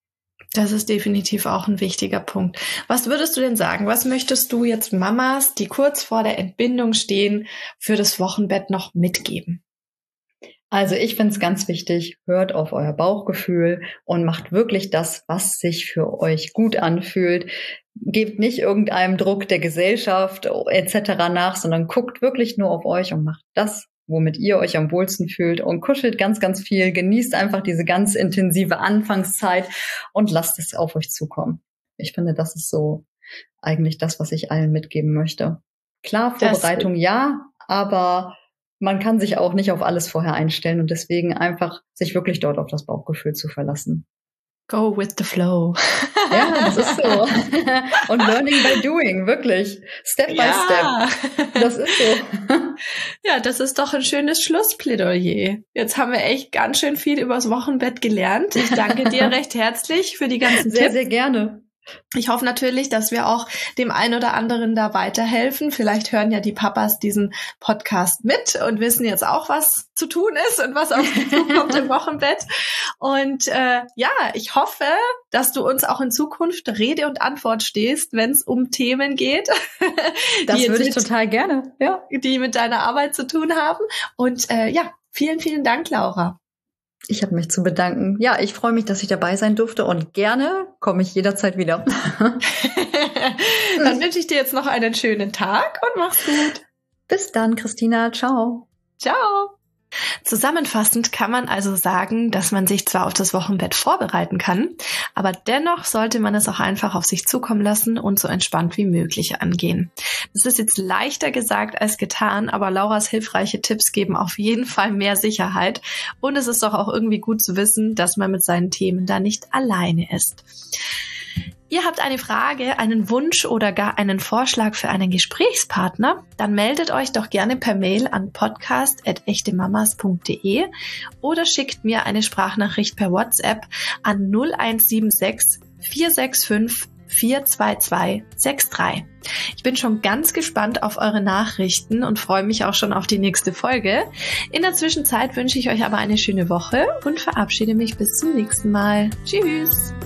Das ist definitiv auch ein wichtiger Punkt. Was würdest du denn sagen? Was möchtest du jetzt Mamas, die kurz vor der Entbindung stehen, für das Wochenbett noch mitgeben? Also ich finde es ganz wichtig, hört auf euer Bauchgefühl und macht wirklich das, was sich für euch gut anfühlt. gebt nicht irgendeinem Druck der Gesellschaft et cetera nach, sondern guckt wirklich nur auf euch und macht das, womit ihr euch am wohlsten fühlt und kuschelt ganz, ganz viel, genießt einfach diese ganz intensive Anfangszeit und lasst es auf euch zukommen. Ich finde, das ist so eigentlich das, was ich allen mitgeben möchte. Klar, Vorbereitung das, ja, aber man kann sich auch nicht auf alles vorher einstellen und deswegen einfach sich wirklich dort auf das Bauchgefühl zu verlassen. Go with the flow. Ja, das ist so. Und learning by doing, wirklich. Step by ja. step. Das ist so. Ja, das ist doch ein schönes Schlussplädoyer. Jetzt haben wir echt ganz schön viel übers Wochenbett gelernt. Ich danke dir recht herzlich für die ganzen sehr, Tipps. Sehr, sehr gerne. Ich hoffe natürlich, dass wir auch dem einen oder anderen da weiterhelfen. Vielleicht hören ja die Papas diesen Podcast mit und wissen jetzt auch, was zu tun ist und was auf sie zukommt im Wochenbett. Und äh, ja, ich hoffe, dass du uns auch in Zukunft Rede und Antwort stehst, wenn es um Themen geht. Das würde ich mit, total gerne, ja, die mit deiner Arbeit zu tun haben. Und äh, ja, vielen, vielen Dank, Laura. Ich habe mich zu bedanken. Ja, ich freue mich, dass ich dabei sein durfte und gerne komme ich jederzeit wieder. Dann wünsche ich dir jetzt noch einen schönen Tag und mach's gut. Bis dann, Christina. Ciao. Ciao. Zusammenfassend kann man also sagen, dass man sich zwar auf das Wochenbett vorbereiten kann, aber dennoch sollte man es auch einfach auf sich zukommen lassen und so entspannt wie möglich angehen. Das ist jetzt leichter gesagt als getan, aber Lauras hilfreiche Tipps geben auf jeden Fall mehr Sicherheit und es ist doch auch irgendwie gut zu wissen, dass man mit seinen Themen da nicht alleine ist. Ihr habt eine Frage, einen Wunsch oder gar einen Vorschlag für einen Gesprächspartner? Dann meldet euch doch gerne per Mail an podcast at echtemamas punkt de oder schickt mir eine Sprachnachricht per WhatsApp an null eins sieben sechs vier sechs fünf vier zwei zwei sechs drei. Ich bin schon ganz gespannt auf eure Nachrichten und freue mich auch schon auf die nächste Folge. In der Zwischenzeit wünsche ich euch aber eine schöne Woche und verabschiede mich bis zum nächsten Mal. Tschüss!